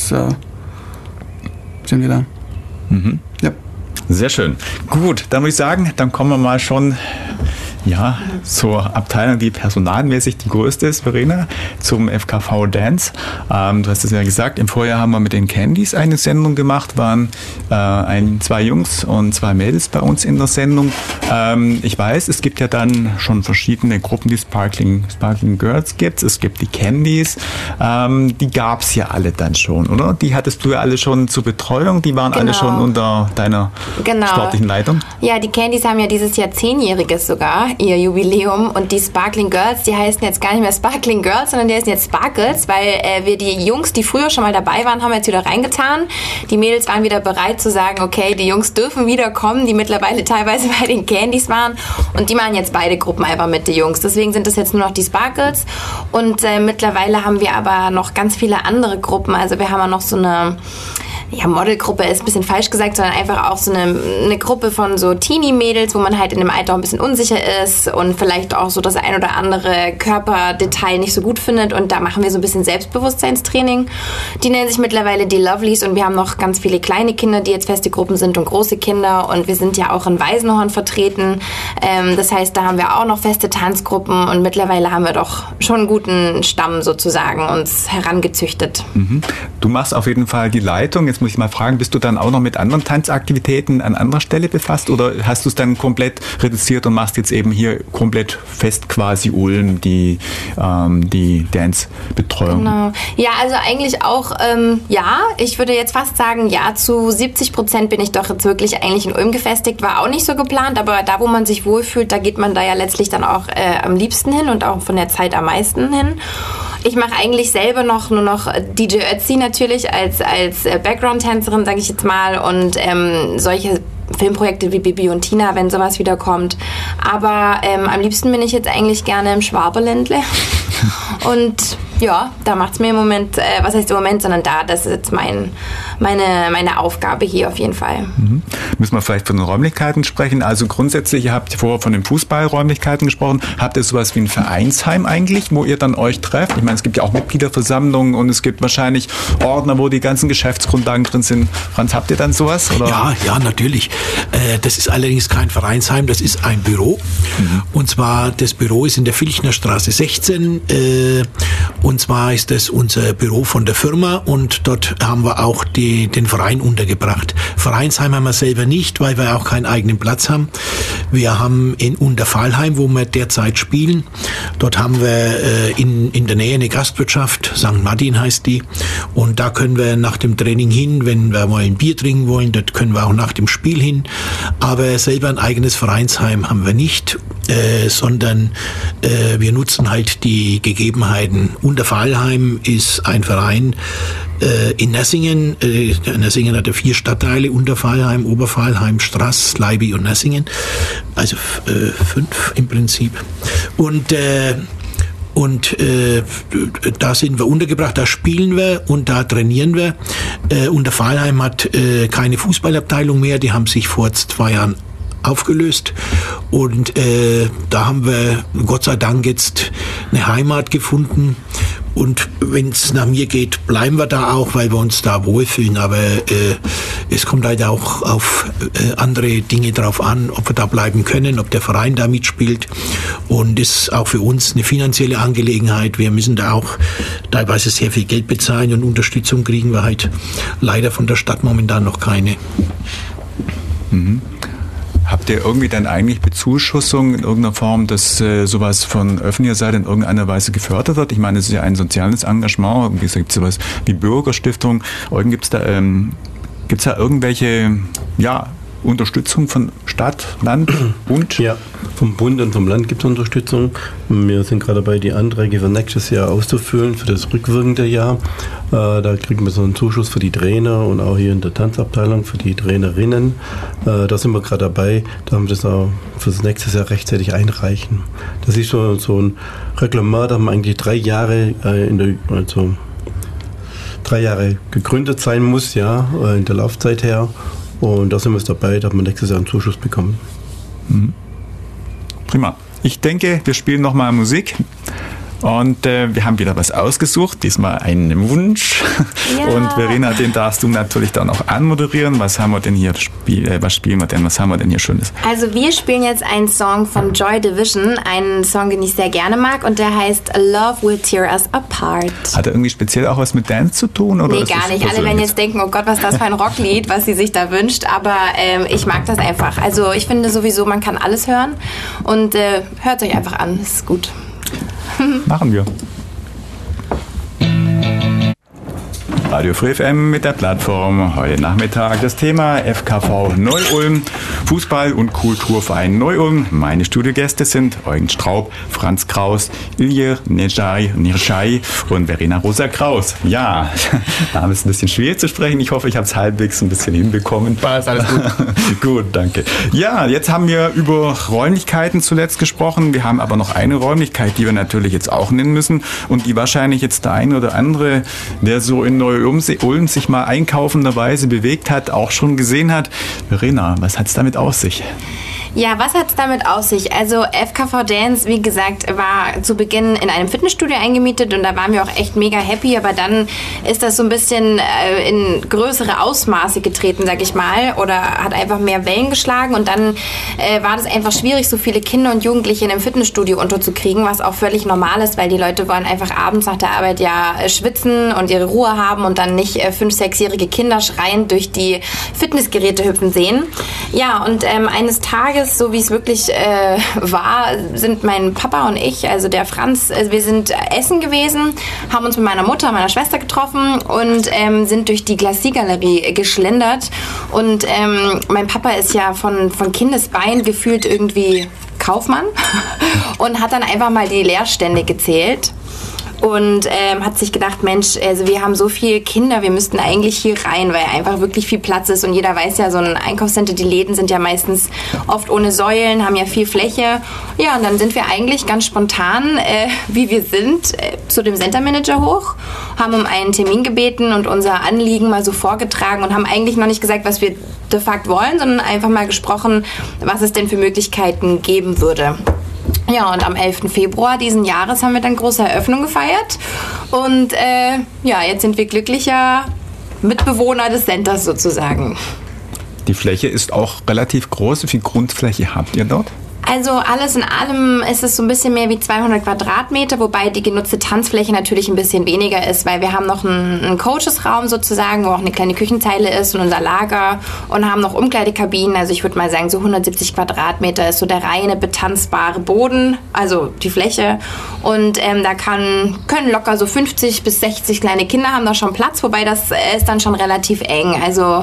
sind wir da. Ja. Sehr schön. Gut, dann würde ich sagen, dann kommen wir mal schon zur Abteilung, die personalmäßig die größte ist, Verena, zum FKV Dance. Du hast es ja gesagt, im Vorjahr haben wir mit den Candies eine Sendung gemacht, waren 2 Jungs und 2 Mädels bei uns in der Sendung. Ich weiß, es gibt ja dann schon verschiedene Gruppen, die Sparkling Girls gibt. Es gibt die Candies. Die gab es ja alle dann schon, oder? Die hattest du ja alle schon zur Betreuung. Die waren alle schon unter deiner sportlichen Leitung. Ja, die Candies haben ja dieses Jahr 10-jähriges sogar, ihr Jubiläum, und die Sparkling Girls, die heißen jetzt gar nicht mehr Sparkling Girls, sondern die heißen jetzt Sparkles, weil wir die Jungs, die früher schon mal dabei waren, haben wir jetzt wieder reingetan. Die Mädels waren wieder bereit zu sagen, okay, die Jungs dürfen wieder kommen, die mittlerweile teilweise bei den Candies waren, und die machen jetzt beide Gruppen einfach mit, die Jungs. Deswegen sind das jetzt nur noch die Sparkles, und mittlerweile haben wir aber noch ganz viele andere Gruppen. Also wir haben ja noch so eine Modelgruppe ist ein bisschen falsch gesagt, sondern einfach auch so eine Gruppe von so Teenie-Mädels, wo man halt in dem Alter auch ein bisschen unsicher ist und vielleicht auch so das ein oder andere Körperdetail nicht so gut findet, und da machen wir so ein bisschen Selbstbewusstseinstraining. Die nennen sich mittlerweile die Lovelies, und wir haben noch ganz viele kleine Kinder, die jetzt feste Gruppen sind, und große Kinder, und wir sind ja auch in Weisenhorn vertreten. Das heißt, da haben wir auch noch feste Tanzgruppen, und mittlerweile haben wir doch schon einen guten Stamm sozusagen uns herangezüchtet. Du machst auf jeden Fall die Leitung. Jetzt jetzt muss ich mal fragen, bist du dann auch noch mit anderen Tanzaktivitäten an anderer Stelle befasst oder hast du es dann komplett reduziert und machst jetzt eben hier komplett fest quasi Ulm die Dance-Betreuung? Genau. Ja, also eigentlich auch, ja, ich würde jetzt fast sagen, ja, zu 70% bin ich doch jetzt wirklich eigentlich in Ulm gefestigt, war auch nicht so geplant, aber da, wo man sich wohlfühlt, da geht man da ja letztlich dann auch am liebsten hin und auch von der Zeit am meisten hin. Ich mache eigentlich selber nur noch DJ Ötzi natürlich als Background-Tänzerin, sage ich jetzt mal, und solche Filmprojekte wie Bibi und Tina, wenn sowas wieder kommt. Aber am liebsten bin ich jetzt eigentlich gerne im Schwaberländle. Und ja, da macht es mir im Moment, was heißt im Moment, sondern das ist jetzt meine Aufgabe hier auf jeden Fall. Müssen wir vielleicht von den Räumlichkeiten sprechen? Also grundsätzlich, ihr habt vorher von den Fußballräumlichkeiten gesprochen. Habt ihr sowas wie ein Vereinsheim eigentlich, wo ihr dann euch trefft? Ich meine, es gibt ja auch Mitgliederversammlungen und es gibt wahrscheinlich Ordner, wo die ganzen Geschäftsgrundlagen drin sind. Franz, habt ihr dann sowas? Oder? Ja, natürlich. Das ist allerdings kein Vereinsheim, das ist ein Büro. Und zwar, das Büro ist in der Filchner Straße 16. Und zwar ist das unser Büro von der Firma und dort haben wir auch den Verein untergebracht. Vereinsheim haben wir selber nicht, weil wir auch keinen eigenen Platz haben. Wir haben in Unterfallheim, wo wir derzeit spielen, dort haben wir in der Nähe eine Gastwirtschaft, St. Martin heißt die, und da können wir nach dem Training hin, wenn wir mal ein Bier trinken wollen, dort können wir auch nach dem Spiel hin, aber selber ein eigenes Vereinsheim haben wir nicht, sondern wir nutzen halt die Gegebenheiten. Unterfallheim ist ein Verein in Nessingen. Nessingen hat ja 4 Stadtteile, Unterfallheim, Oberfallheim, Straß, Leiby und Nessingen. Also 5 im Prinzip. Und da sind wir untergebracht, da spielen wir und da trainieren wir. Unterfallheim hat keine Fußballabteilung mehr, die haben sich vor 2 Jahren aufgelöst und da haben wir Gott sei Dank jetzt eine Heimat gefunden und wenn es nach mir geht, bleiben wir da auch, weil wir uns da wohlfühlen, aber es kommt halt auch auf andere Dinge drauf an, ob wir da bleiben können, ob der Verein da mitspielt und ist auch für uns eine finanzielle Angelegenheit. Wir müssen da auch teilweise sehr viel Geld bezahlen und Unterstützung kriegen wir halt leider von der Stadt momentan noch keine. Habt ihr irgendwie dann eigentlich Bezuschussung in irgendeiner Form, dass sowas von öffentlicher Seite in irgendeiner Weise gefördert wird? Ich meine, es ist ja ein soziales Engagement. Irgendwie gibt es sowas wie Bürgerstiftung. Gibt es da irgendwelche Unterstützung von Stadt, Land, Bund? Ja, vom Bund und vom Land gibt es Unterstützung. Wir sind gerade dabei, die Anträge für nächstes Jahr auszufüllen, für das rückwirkende Jahr. Da kriegen wir so einen Zuschuss für die Trainer und auch hier in der Tanzabteilung für die Trainerinnen. Da sind wir gerade dabei, da haben wir das auch für das nächste Jahr rechtzeitig einreichen. Das ist so ein Reglement, da man eigentlich 3 Jahre 3 Jahre gegründet sein muss, ja, in der Laufzeit her. Und da sind wir dabei, da haben wir nächstes Jahr einen Zuschuss bekommen. Prima. Ich denke, wir spielen nochmal Musik. Und wir haben wieder was ausgesucht, diesmal einen Wunsch. Ja. Und Verena, den darfst du natürlich dann auch anmoderieren. Was haben wir denn hier? Was spielen wir denn? Was haben wir denn hier Schönes? Also wir spielen jetzt einen Song von Joy Division, einen Song, den ich sehr gerne mag und der heißt Love Will Tear Us Apart. Hat er irgendwie speziell auch was mit Dance zu tun? Oder nee, gar nicht. Alle werden jetzt denken, oh Gott, was ist das für ein Rocklied, was sie sich da wünscht. Aber ich mag das einfach. Also ich finde sowieso, man kann alles hören und hört es euch einfach an. Das ist gut. Machen wir. Radio Free FM mit der Plattform. Heute Nachmittag das Thema FKV Neu-Ulm, Fußball- und Kulturverein Neu-Ulm. Meine Studiogäste sind Eugen Straub, Franz Kraus, Ilje Nirschai und Verena Rosa Kraus. Ja, Name ist ein bisschen schwierig zu sprechen. Ich hoffe, ich habe es halbwegs ein bisschen hinbekommen. Passt, alles gut. Gut, danke. Ja, jetzt haben wir über Räumlichkeiten zuletzt gesprochen. Wir haben aber noch eine Räumlichkeit, die wir natürlich jetzt auch nennen müssen und die wahrscheinlich jetzt der eine oder andere, der so in Neu-Ulm sich mal einkaufenderweise bewegt hat, auch schon gesehen hat. Verena, was hat es damit auf sich? Ja, was hat es damit auf sich? Also FKV Dance, wie gesagt, war zu Beginn in einem Fitnessstudio eingemietet und da waren wir auch echt mega happy, aber dann ist das so ein bisschen in größere Ausmaße getreten, sag ich mal, oder hat einfach mehr Wellen geschlagen und dann war das einfach schwierig, so viele Kinder und Jugendliche in einem Fitnessstudio unterzukriegen, was auch völlig normal ist, weil die Leute wollen einfach abends nach der Arbeit ja schwitzen und ihre Ruhe haben und dann nicht 5-, 6-jährige Kinder schreiend durch die Fitnessgeräte hüpfen sehen. Ja, und eines Tages, so wie es wirklich war, sind mein Papa und ich, also der Franz, wir sind essen gewesen, haben uns mit meiner Mutter und meiner Schwester getroffen und sind durch die Glacis-Galerie geschlendert. Und mein Papa ist ja von Kindesbein gefühlt irgendwie Kaufmann und hat dann einfach mal die Leerstände gezählt. Und hat sich gedacht, Mensch, also wir haben so viele Kinder, wir müssten eigentlich hier rein, weil einfach wirklich viel Platz ist und jeder weiß ja, so ein Einkaufscenter, die Läden sind ja meistens oft ohne Säulen, haben ja viel Fläche. Ja, und dann sind wir eigentlich ganz spontan, wie wir sind, zu dem Centermanager hoch, haben um einen Termin gebeten und unser Anliegen mal so vorgetragen und haben eigentlich noch nicht gesagt, was wir de facto wollen, sondern einfach mal gesprochen, was es denn für Möglichkeiten geben würde. Ja, und am 11. Februar diesen Jahres haben wir dann große Eröffnung gefeiert. Und ja, jetzt sind wir glücklicher Mitbewohner des Centers sozusagen. Die Fläche ist auch relativ groß. Wie viel Grundfläche habt ihr dort? Also alles in allem ist es so ein bisschen mehr wie 200 Quadratmeter, wobei die genutzte Tanzfläche natürlich ein bisschen weniger ist, weil wir haben noch einen Coachesraum sozusagen, wo auch eine kleine Küchenzeile ist und unser Lager und haben noch Umkleidekabinen. Also ich würde mal sagen, so 170 Quadratmeter ist so der reine betanzbare Boden, also die Fläche. Und da können locker so 50 bis 60 kleine Kinder haben da schon Platz, wobei das ist dann schon relativ eng. Also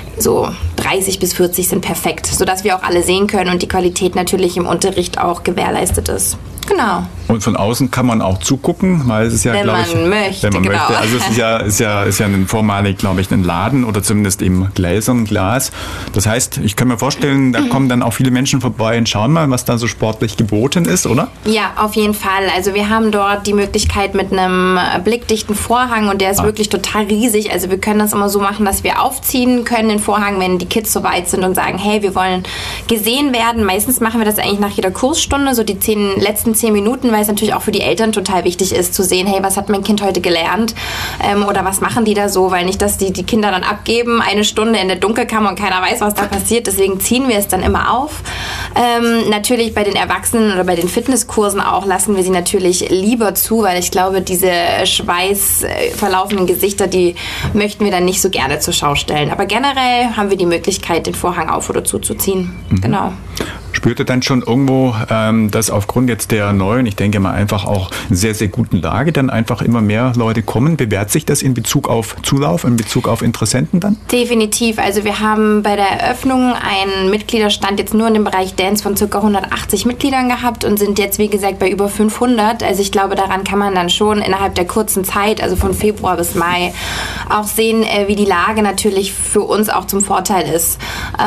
so 30 bis 40 sind perfekt, sodass wir auch alle sehen können und die Qualität natürlich im Unterricht auch gewährleistet ist. Genau. Und von außen kann man auch zugucken, weil es ist ja, glaube ich, wenn man möchte. Also es ist ja ein vormalig, glaube ich, ein Laden oder zumindest im Gläsern, Glas. Das heißt, ich kann mir vorstellen, da kommen dann auch viele Menschen vorbei und schauen mal, was da so sportlich geboten ist, oder? Ja, auf jeden Fall. Also wir haben dort die Möglichkeit mit einem blickdichten Vorhang und der ist wirklich total riesig. Also wir können das immer so machen, dass wir aufziehen können den Vorhang, wenn die Kids so weit sind und sagen, hey, wir wollen gesehen werden. Meistens machen wir das eigentlich nach jeder Kursstunde, so die letzten 10 Minuten, weil es natürlich auch für die Eltern total wichtig ist, zu sehen, hey, was hat mein Kind heute gelernt oder was machen die da so, weil nicht, dass die Kinder dann abgeben, eine Stunde in der Dunkelkammer und keiner weiß, was da passiert, deswegen ziehen wir es dann immer auf. Natürlich bei den Erwachsenen oder bei den Fitnesskursen auch lassen wir sie natürlich lieber zu, weil ich glaube, diese schweißverlaufenden Gesichter, die möchten wir dann nicht so gerne zur Schau stellen. Aber generell haben wir die Möglichkeit, den Vorhang auf- oder zuzuziehen. Genau. Spürt ihr dann schon irgendwo, dass aufgrund jetzt der neuen, ich denke mal einfach auch sehr, sehr guten Lage, dann einfach immer mehr Leute kommen? Bewährt sich das in Bezug auf Zulauf, in Bezug auf Interessenten dann? Definitiv. Also wir haben bei der Eröffnung einen Mitgliederstand jetzt nur in dem Bereich Dance von ca. 180 Mitgliedern gehabt und sind jetzt, wie gesagt, bei über 500. Also ich glaube, daran kann man dann schon innerhalb der kurzen Zeit, also von Februar bis Mai, auch sehen, wie die Lage natürlich für uns auch zum Vorteil ist.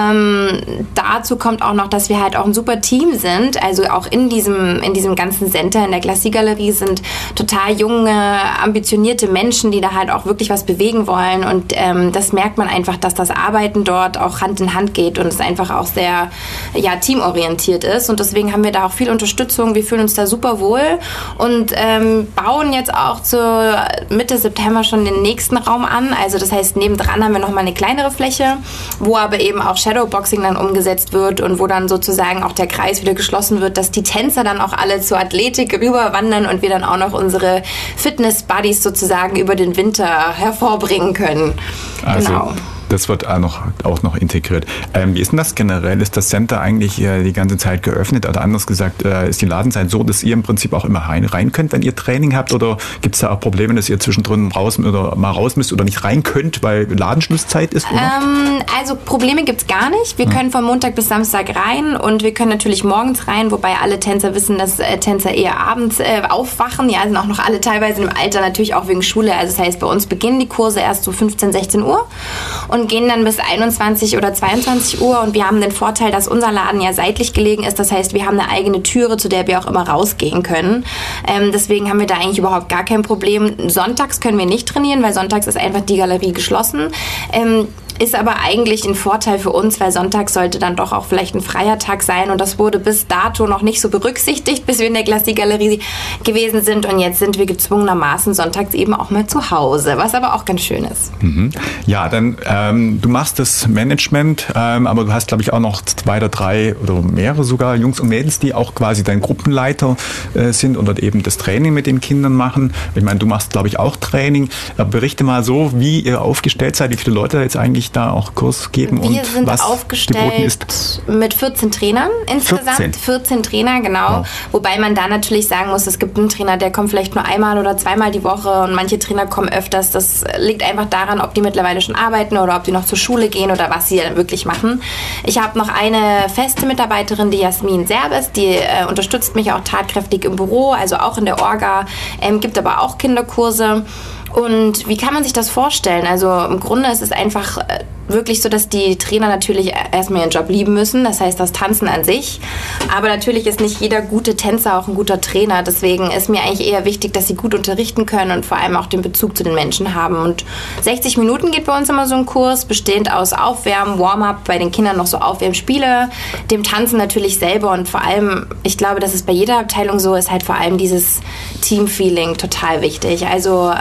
Dazu kommt auch noch, dass wir halt auch ein super Team sind, also auch in diesem ganzen Center, in der Glacis-Galerie sind total junge, ambitionierte Menschen, die da halt auch wirklich was bewegen wollen und das merkt man einfach, dass das Arbeiten dort auch Hand in Hand geht und es einfach auch sehr teamorientiert ist und deswegen haben wir da auch viel Unterstützung, wir fühlen uns da super wohl und bauen jetzt auch zur Mitte September schon den nächsten Raum an, also das heißt, nebendran haben wir nochmal eine kleinere Fläche, wo aber eben auch Shadowboxing dann umgesetzt wird und wo dann sozusagen auch der Kreis wieder geschlossen wird, dass die Tänzer dann auch alle zur Athletik rüberwandern und wir dann auch noch unsere Fitness-Buddies sozusagen über den Winter hervorbringen können. Also, genau. Das wird auch noch integriert. Wie ist denn das generell? Ist das Center eigentlich die ganze Zeit geöffnet? Oder anders gesagt, ist die Ladenzeit so, dass ihr im Prinzip auch immer rein könnt, wenn ihr Training habt? Oder gibt es da auch Probleme, dass ihr zwischendrin raus müsst oder nicht rein könnt, weil Ladenschlusszeit ist? Also Probleme gibt es gar nicht. Wir können von Montag bis Samstag rein und wir können natürlich morgens rein, wobei alle Tänzer wissen, dass Tänzer eher abends aufwachen. Ja, sind auch noch alle teilweise im Alter, natürlich auch wegen Schule. Also das heißt, bei uns beginnen die Kurse erst so 15, 16 Uhr. Und gehen dann bis 21 oder 22 Uhr und wir haben den Vorteil, dass unser Laden ja seitlich gelegen ist. Das heißt, wir haben eine eigene Türe, zu der wir auch immer rausgehen können. Deswegen haben wir da eigentlich überhaupt gar kein Problem. Sonntags können wir nicht trainieren, weil sonntags ist einfach die Galerie geschlossen. ist aber eigentlich ein Vorteil für uns, weil Sonntag sollte dann doch auch vielleicht ein freier Tag sein und das wurde bis dato noch nicht so berücksichtigt, bis wir in der Glacis-Galerie gewesen sind und jetzt sind wir gezwungenermaßen sonntags eben auch mal zu Hause, was aber auch ganz schön ist. Mhm. Ja, dann du machst das Management, aber du hast, glaube ich, auch noch 2 oder 3 oder mehrere sogar Jungs und Mädels, die auch quasi dein Gruppenleiter sind und dort eben das Training mit den Kindern machen. Ich meine, du machst, glaube ich, auch Training. Aber berichte mal so, wie ihr aufgestellt seid, wie viele Leute jetzt eigentlich da auch Kurs geben wir und sind was aufgestellt ist. Mit 14 Trainern insgesamt. 14 Trainer, genau. Wow. Wobei man da natürlich sagen muss, es gibt einen Trainer, der kommt vielleicht nur einmal oder zweimal die Woche und manche Trainer kommen öfters. Das liegt einfach daran, ob die mittlerweile schon arbeiten oder ob die noch zur Schule gehen oder was sie dann wirklich machen. Ich habe noch eine feste Mitarbeiterin, die Jasmin Serbes, die unterstützt mich auch tatkräftig im Büro, also auch in der Orga, gibt aber auch Kinderkurse. Und wie kann man sich das vorstellen? Also im Grunde ist es einfach wirklich so, dass die Trainer natürlich erstmal ihren Job lieben müssen, das heißt das Tanzen an sich. Aber natürlich ist nicht jeder gute Tänzer auch ein guter Trainer. Deswegen ist mir eigentlich eher wichtig, dass sie gut unterrichten können und vor allem auch den Bezug zu den Menschen haben. Und 60 Minuten geht bei uns immer so ein Kurs, bestehend aus Aufwärmen, Warm-up, bei den Kindern noch so Aufwärmspiele, dem Tanzen natürlich selber und vor allem, ich glaube, das ist bei jeder Abteilung so, ist halt vor allem dieses Team-Feeling total wichtig. Also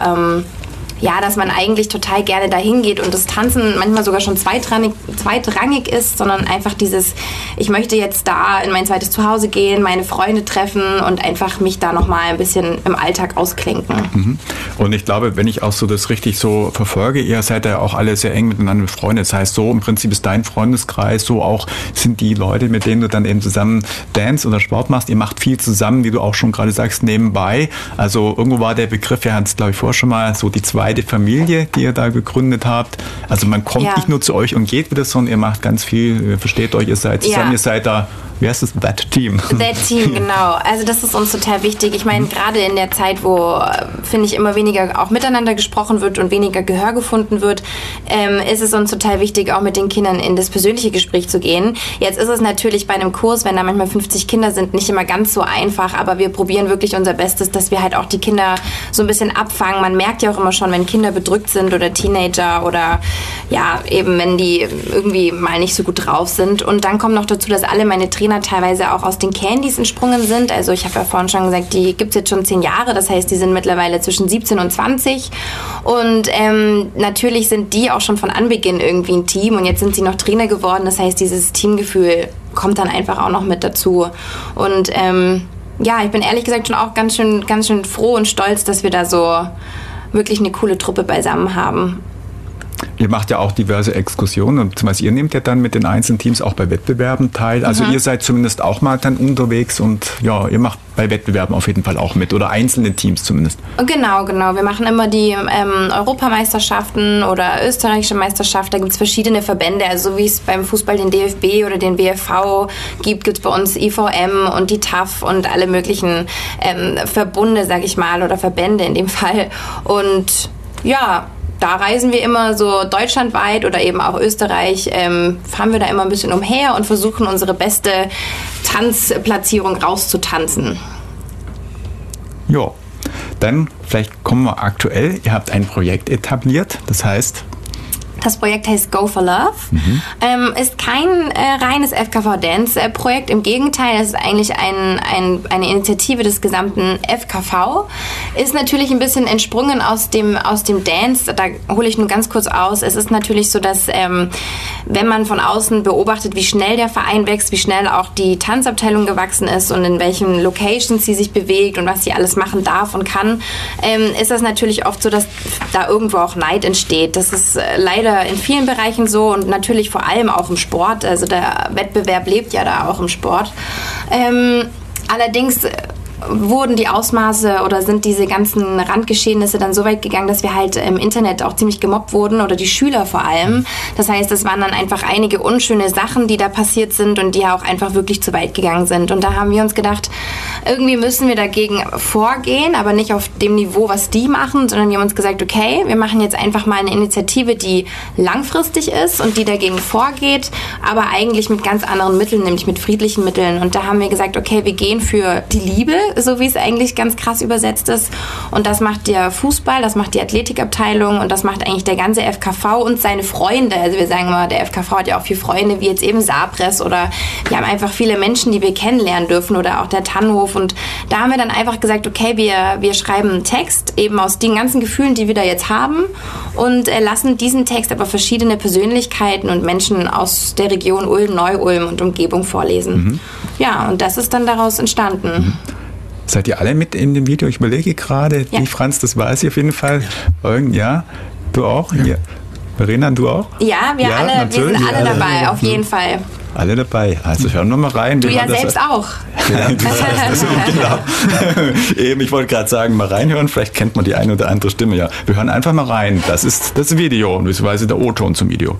ja, dass man eigentlich total gerne dahin geht und das Tanzen manchmal sogar schon zweitrangig ist, sondern einfach dieses, ich möchte jetzt da in mein zweites Zuhause gehen, meine Freunde treffen und einfach mich da nochmal ein bisschen im Alltag ausklinken. Mhm. Und ich glaube, wenn ich auch so das richtig so verfolge, ihr seid ja auch alle sehr eng miteinander befreundet. Das heißt, so im Prinzip ist dein Freundeskreis, so auch sind die Leute, mit denen du dann eben zusammen Dance oder Sport machst. Ihr macht viel zusammen, wie du auch schon gerade sagst, nebenbei. Also irgendwo war der Begriff, wir hatten es glaube ich vorher schon mal, so die zweite Familie, die ihr da gegründet habt. Also man kommt nicht nur zu euch und geht wieder, sondern ihr macht ganz viel, ihr versteht euch, ihr seid zusammen, ihr seid da, wie heißt das? That Team. That Team, genau. Also das ist uns total wichtig. Ich meine, gerade in der Zeit, wo, finde ich, immer weniger auch miteinander gesprochen wird und weniger Gehör gefunden wird, ist es uns total wichtig, auch mit den Kindern in das persönliche Gespräch zu gehen. Jetzt ist es natürlich bei einem Kurs, wenn da manchmal 50 Kinder sind, nicht immer ganz so einfach, aber wir probieren wirklich unser Bestes, dass wir halt auch die Kinder so ein bisschen abfangen. Man merkt ja auch immer schon, wenn Kinder bedrückt sind oder Teenager oder ja, eben wenn die irgendwie mal nicht so gut drauf sind. Und dann kommt noch dazu, dass alle meine Trainer teilweise auch aus den Candys entsprungen sind. Also ich habe ja vorhin schon gesagt, die gibt es jetzt schon 10 Jahre. Das heißt, die sind mittlerweile zwischen 17 und 20. Und natürlich sind die auch schon von Anbeginn irgendwie ein Team. Und jetzt sind sie noch Trainer geworden. Das heißt, dieses Teamgefühl kommt dann einfach auch noch mit dazu. Und ja, ich bin ehrlich gesagt schon auch ganz schön froh und stolz, dass wir da so wirklich eine coole Truppe beisammen haben. Ihr macht ja auch diverse Exkursionen und zum Beispiel ihr nehmt ja dann mit den einzelnen Teams auch bei Wettbewerben teil. Also ihr seid zumindest auch mal dann unterwegs und ja, ihr macht bei Wettbewerben auf jeden Fall auch mit oder einzelne Teams zumindest. Genau. Wir machen immer die Europameisterschaften oder österreichische Meisterschaft. Da gibt es verschiedene Verbände. Also so wie es beim Fußball den DFB oder den WFV gibt es bei uns IVM und die TAF und alle möglichen Verbunde, sag ich mal, oder Verbände in dem Fall. Und ja, da reisen wir immer so deutschlandweit oder eben auch Österreich, fahren wir da immer ein bisschen umher und versuchen unsere beste Tanzplatzierung rauszutanzen. Ja, dann vielleicht kommen wir aktuell. Ihr habt ein Projekt etabliert, das heißt... Das Projekt heißt Go for Love. Ist kein reines FKV-Dance-Projekt. Im Gegenteil, es ist eigentlich eine Initiative des gesamten FKV. Ist natürlich ein bisschen entsprungen aus dem Dance. Da hole ich nur ganz kurz aus. Es ist natürlich so, dass wenn man von außen beobachtet, wie schnell der Verein wächst, wie schnell auch die Tanzabteilung gewachsen ist und in welchen Locations sie sich bewegt und was sie alles machen darf und kann, ist das natürlich oft so, dass da irgendwo auch Neid entsteht. Das ist leider in vielen Bereichen so und natürlich vor allem auch im Sport. Also der Wettbewerb lebt ja da auch im Sport. Allerdings wurden die Ausmaße oder sind diese ganzen Randgeschehnisse dann so weit gegangen, dass wir halt im Internet auch ziemlich gemobbt wurden oder die Schüler vor allem. Das heißt, es waren dann einfach einige unschöne Sachen, die da passiert sind und die auch einfach wirklich zu weit gegangen sind. Und da haben wir uns gedacht, irgendwie müssen wir dagegen vorgehen, aber nicht auf dem Niveau, was die machen, sondern wir haben uns gesagt, okay, wir machen jetzt einfach mal eine Initiative, die langfristig ist und die dagegen vorgeht, aber eigentlich mit ganz anderen Mitteln, nämlich mit friedlichen Mitteln. Und da haben wir gesagt, okay, wir gehen für die Liebe, so wie es eigentlich ganz krass übersetzt ist. Und das macht der Fußball, das macht die Athletikabteilung und das macht eigentlich der ganze FKV und seine Freunde. Also wir sagen mal, der FKV hat ja auch viele Freunde, wie jetzt eben Sabres, oder wir haben einfach viele Menschen, die wir kennenlernen dürfen, oder auch der Tannhof. Und da haben wir dann einfach gesagt, okay, wir schreiben einen Text eben aus den ganzen Gefühlen, die wir da jetzt haben, und lassen diesen Text aber verschiedene Persönlichkeiten und Menschen aus der Region Ulm, Neu-Ulm und Umgebung vorlesen. Ja, und das ist dann daraus entstanden. Seid ihr alle mit in dem Video? Ich überlege gerade, wie Franz, das weiß ich auf jeden Fall. Ja, du auch? Ja. Verena, du auch? Ja, wir sind alle dabei, auf jeden Fall. Alle dabei. Also hören wir mal rein. Du ja selbst auch. Ja, genau. Eben, ich wollte gerade sagen, mal reinhören. Vielleicht kennt man die eine oder andere Stimme. Ja, wir hören einfach mal rein. Das ist das Video und beziehungsweise der O-Ton zum Video.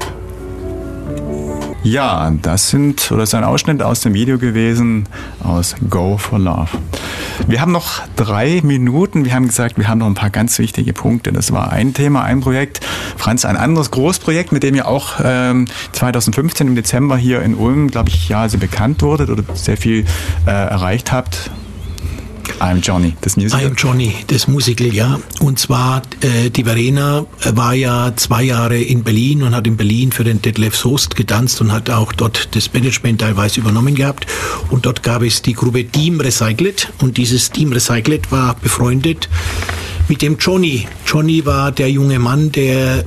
Ja, das ist ein Ausschnitt aus dem Video gewesen, aus Go for Love. Wir haben noch 3 Minuten. Wir haben gesagt, wir haben noch ein paar ganz wichtige Punkte. Das war ein Thema, ein Projekt. Franz, ein anderes Großprojekt, mit dem ihr auch 2015 im Dezember hier in Ulm, glaube ich, also bekannt wurdet oder sehr viel erreicht habt. I'm Johnny, das Musical. I'm Johnny, das Musical, ja. Und zwar, die Verena war ja 2 Jahre in Berlin und hat in Berlin für den Detlef Soest getanzt und hat auch dort das Management teilweise übernommen gehabt. Und dort gab es die Gruppe Team Recyclet und dieses Team Recyclet war befreundet mit dem Johnny. Johnny war der junge Mann, der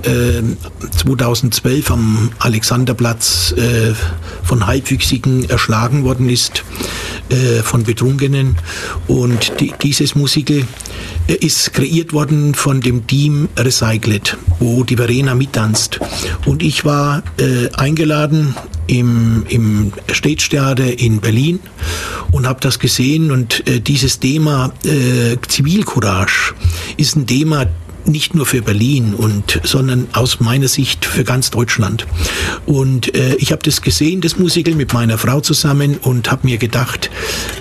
2012 am Alexanderplatz von Halbwüchsigen erschlagen worden ist, von Betrunkenen. Und dieses Musical ist kreiert worden von dem Team Recyclet, wo die Verena mittanzt. Und ich war eingeladen im Stage Theater in Berlin und habe das gesehen. Und dieses Thema Zivilcourage ist ein Thema nicht nur für Berlin, sondern aus meiner Sicht für ganz Deutschland. Und ich habe das gesehen, das Musical, mit meiner Frau zusammen und habe mir gedacht,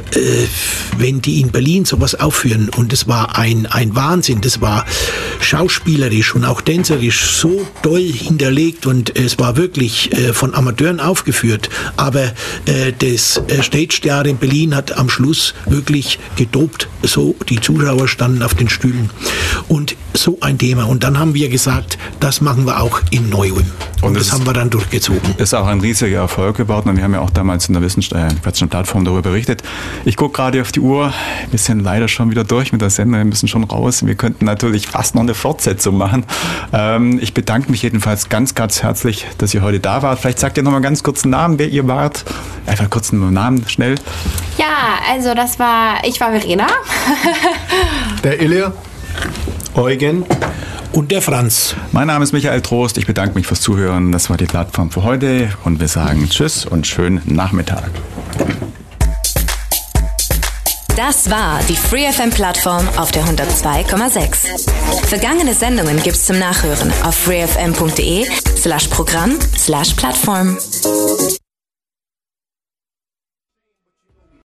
wenn die in Berlin sowas aufführen, und es war ein Wahnsinn, das war schauspielerisch und auch tänzerisch so toll hinterlegt und es war wirklich von Amateuren aufgeführt, aber das Stage Theater in Berlin hat am Schluss wirklich getobt, so die Zuschauer standen auf den Stühlen und so ein Thema. Und dann haben wir gesagt, das machen wir auch in Neu-Ulm. Und das haben wir dann durchgezogen. Ist auch ein riesiger Erfolg geworden und wir haben ja auch damals in der Plattform darüber berichtet. Ich gucke gerade auf die Uhr, wir sind leider schon wieder durch mit der Sendung, wir müssen schon raus. Wir könnten natürlich fast noch eine Fortsetzung machen. Ich bedanke mich jedenfalls ganz, ganz herzlich, dass ihr heute da wart. Vielleicht sagt ihr noch mal ganz kurz einen Namen, wer ihr wart. Einfach kurz einen Namen, schnell. Ja, also ich war Verena. Der Ilja. Eugen. Und der Franz. Mein Name ist Michael Trost. Ich bedanke mich fürs Zuhören. Das war die Plattform für heute. Und wir sagen Tschüss und schönen Nachmittag. Das war die Free FM Plattform auf der 102,6. Vergangene Sendungen gibt's zum Nachhören auf freefm.de/Programm/Plattform.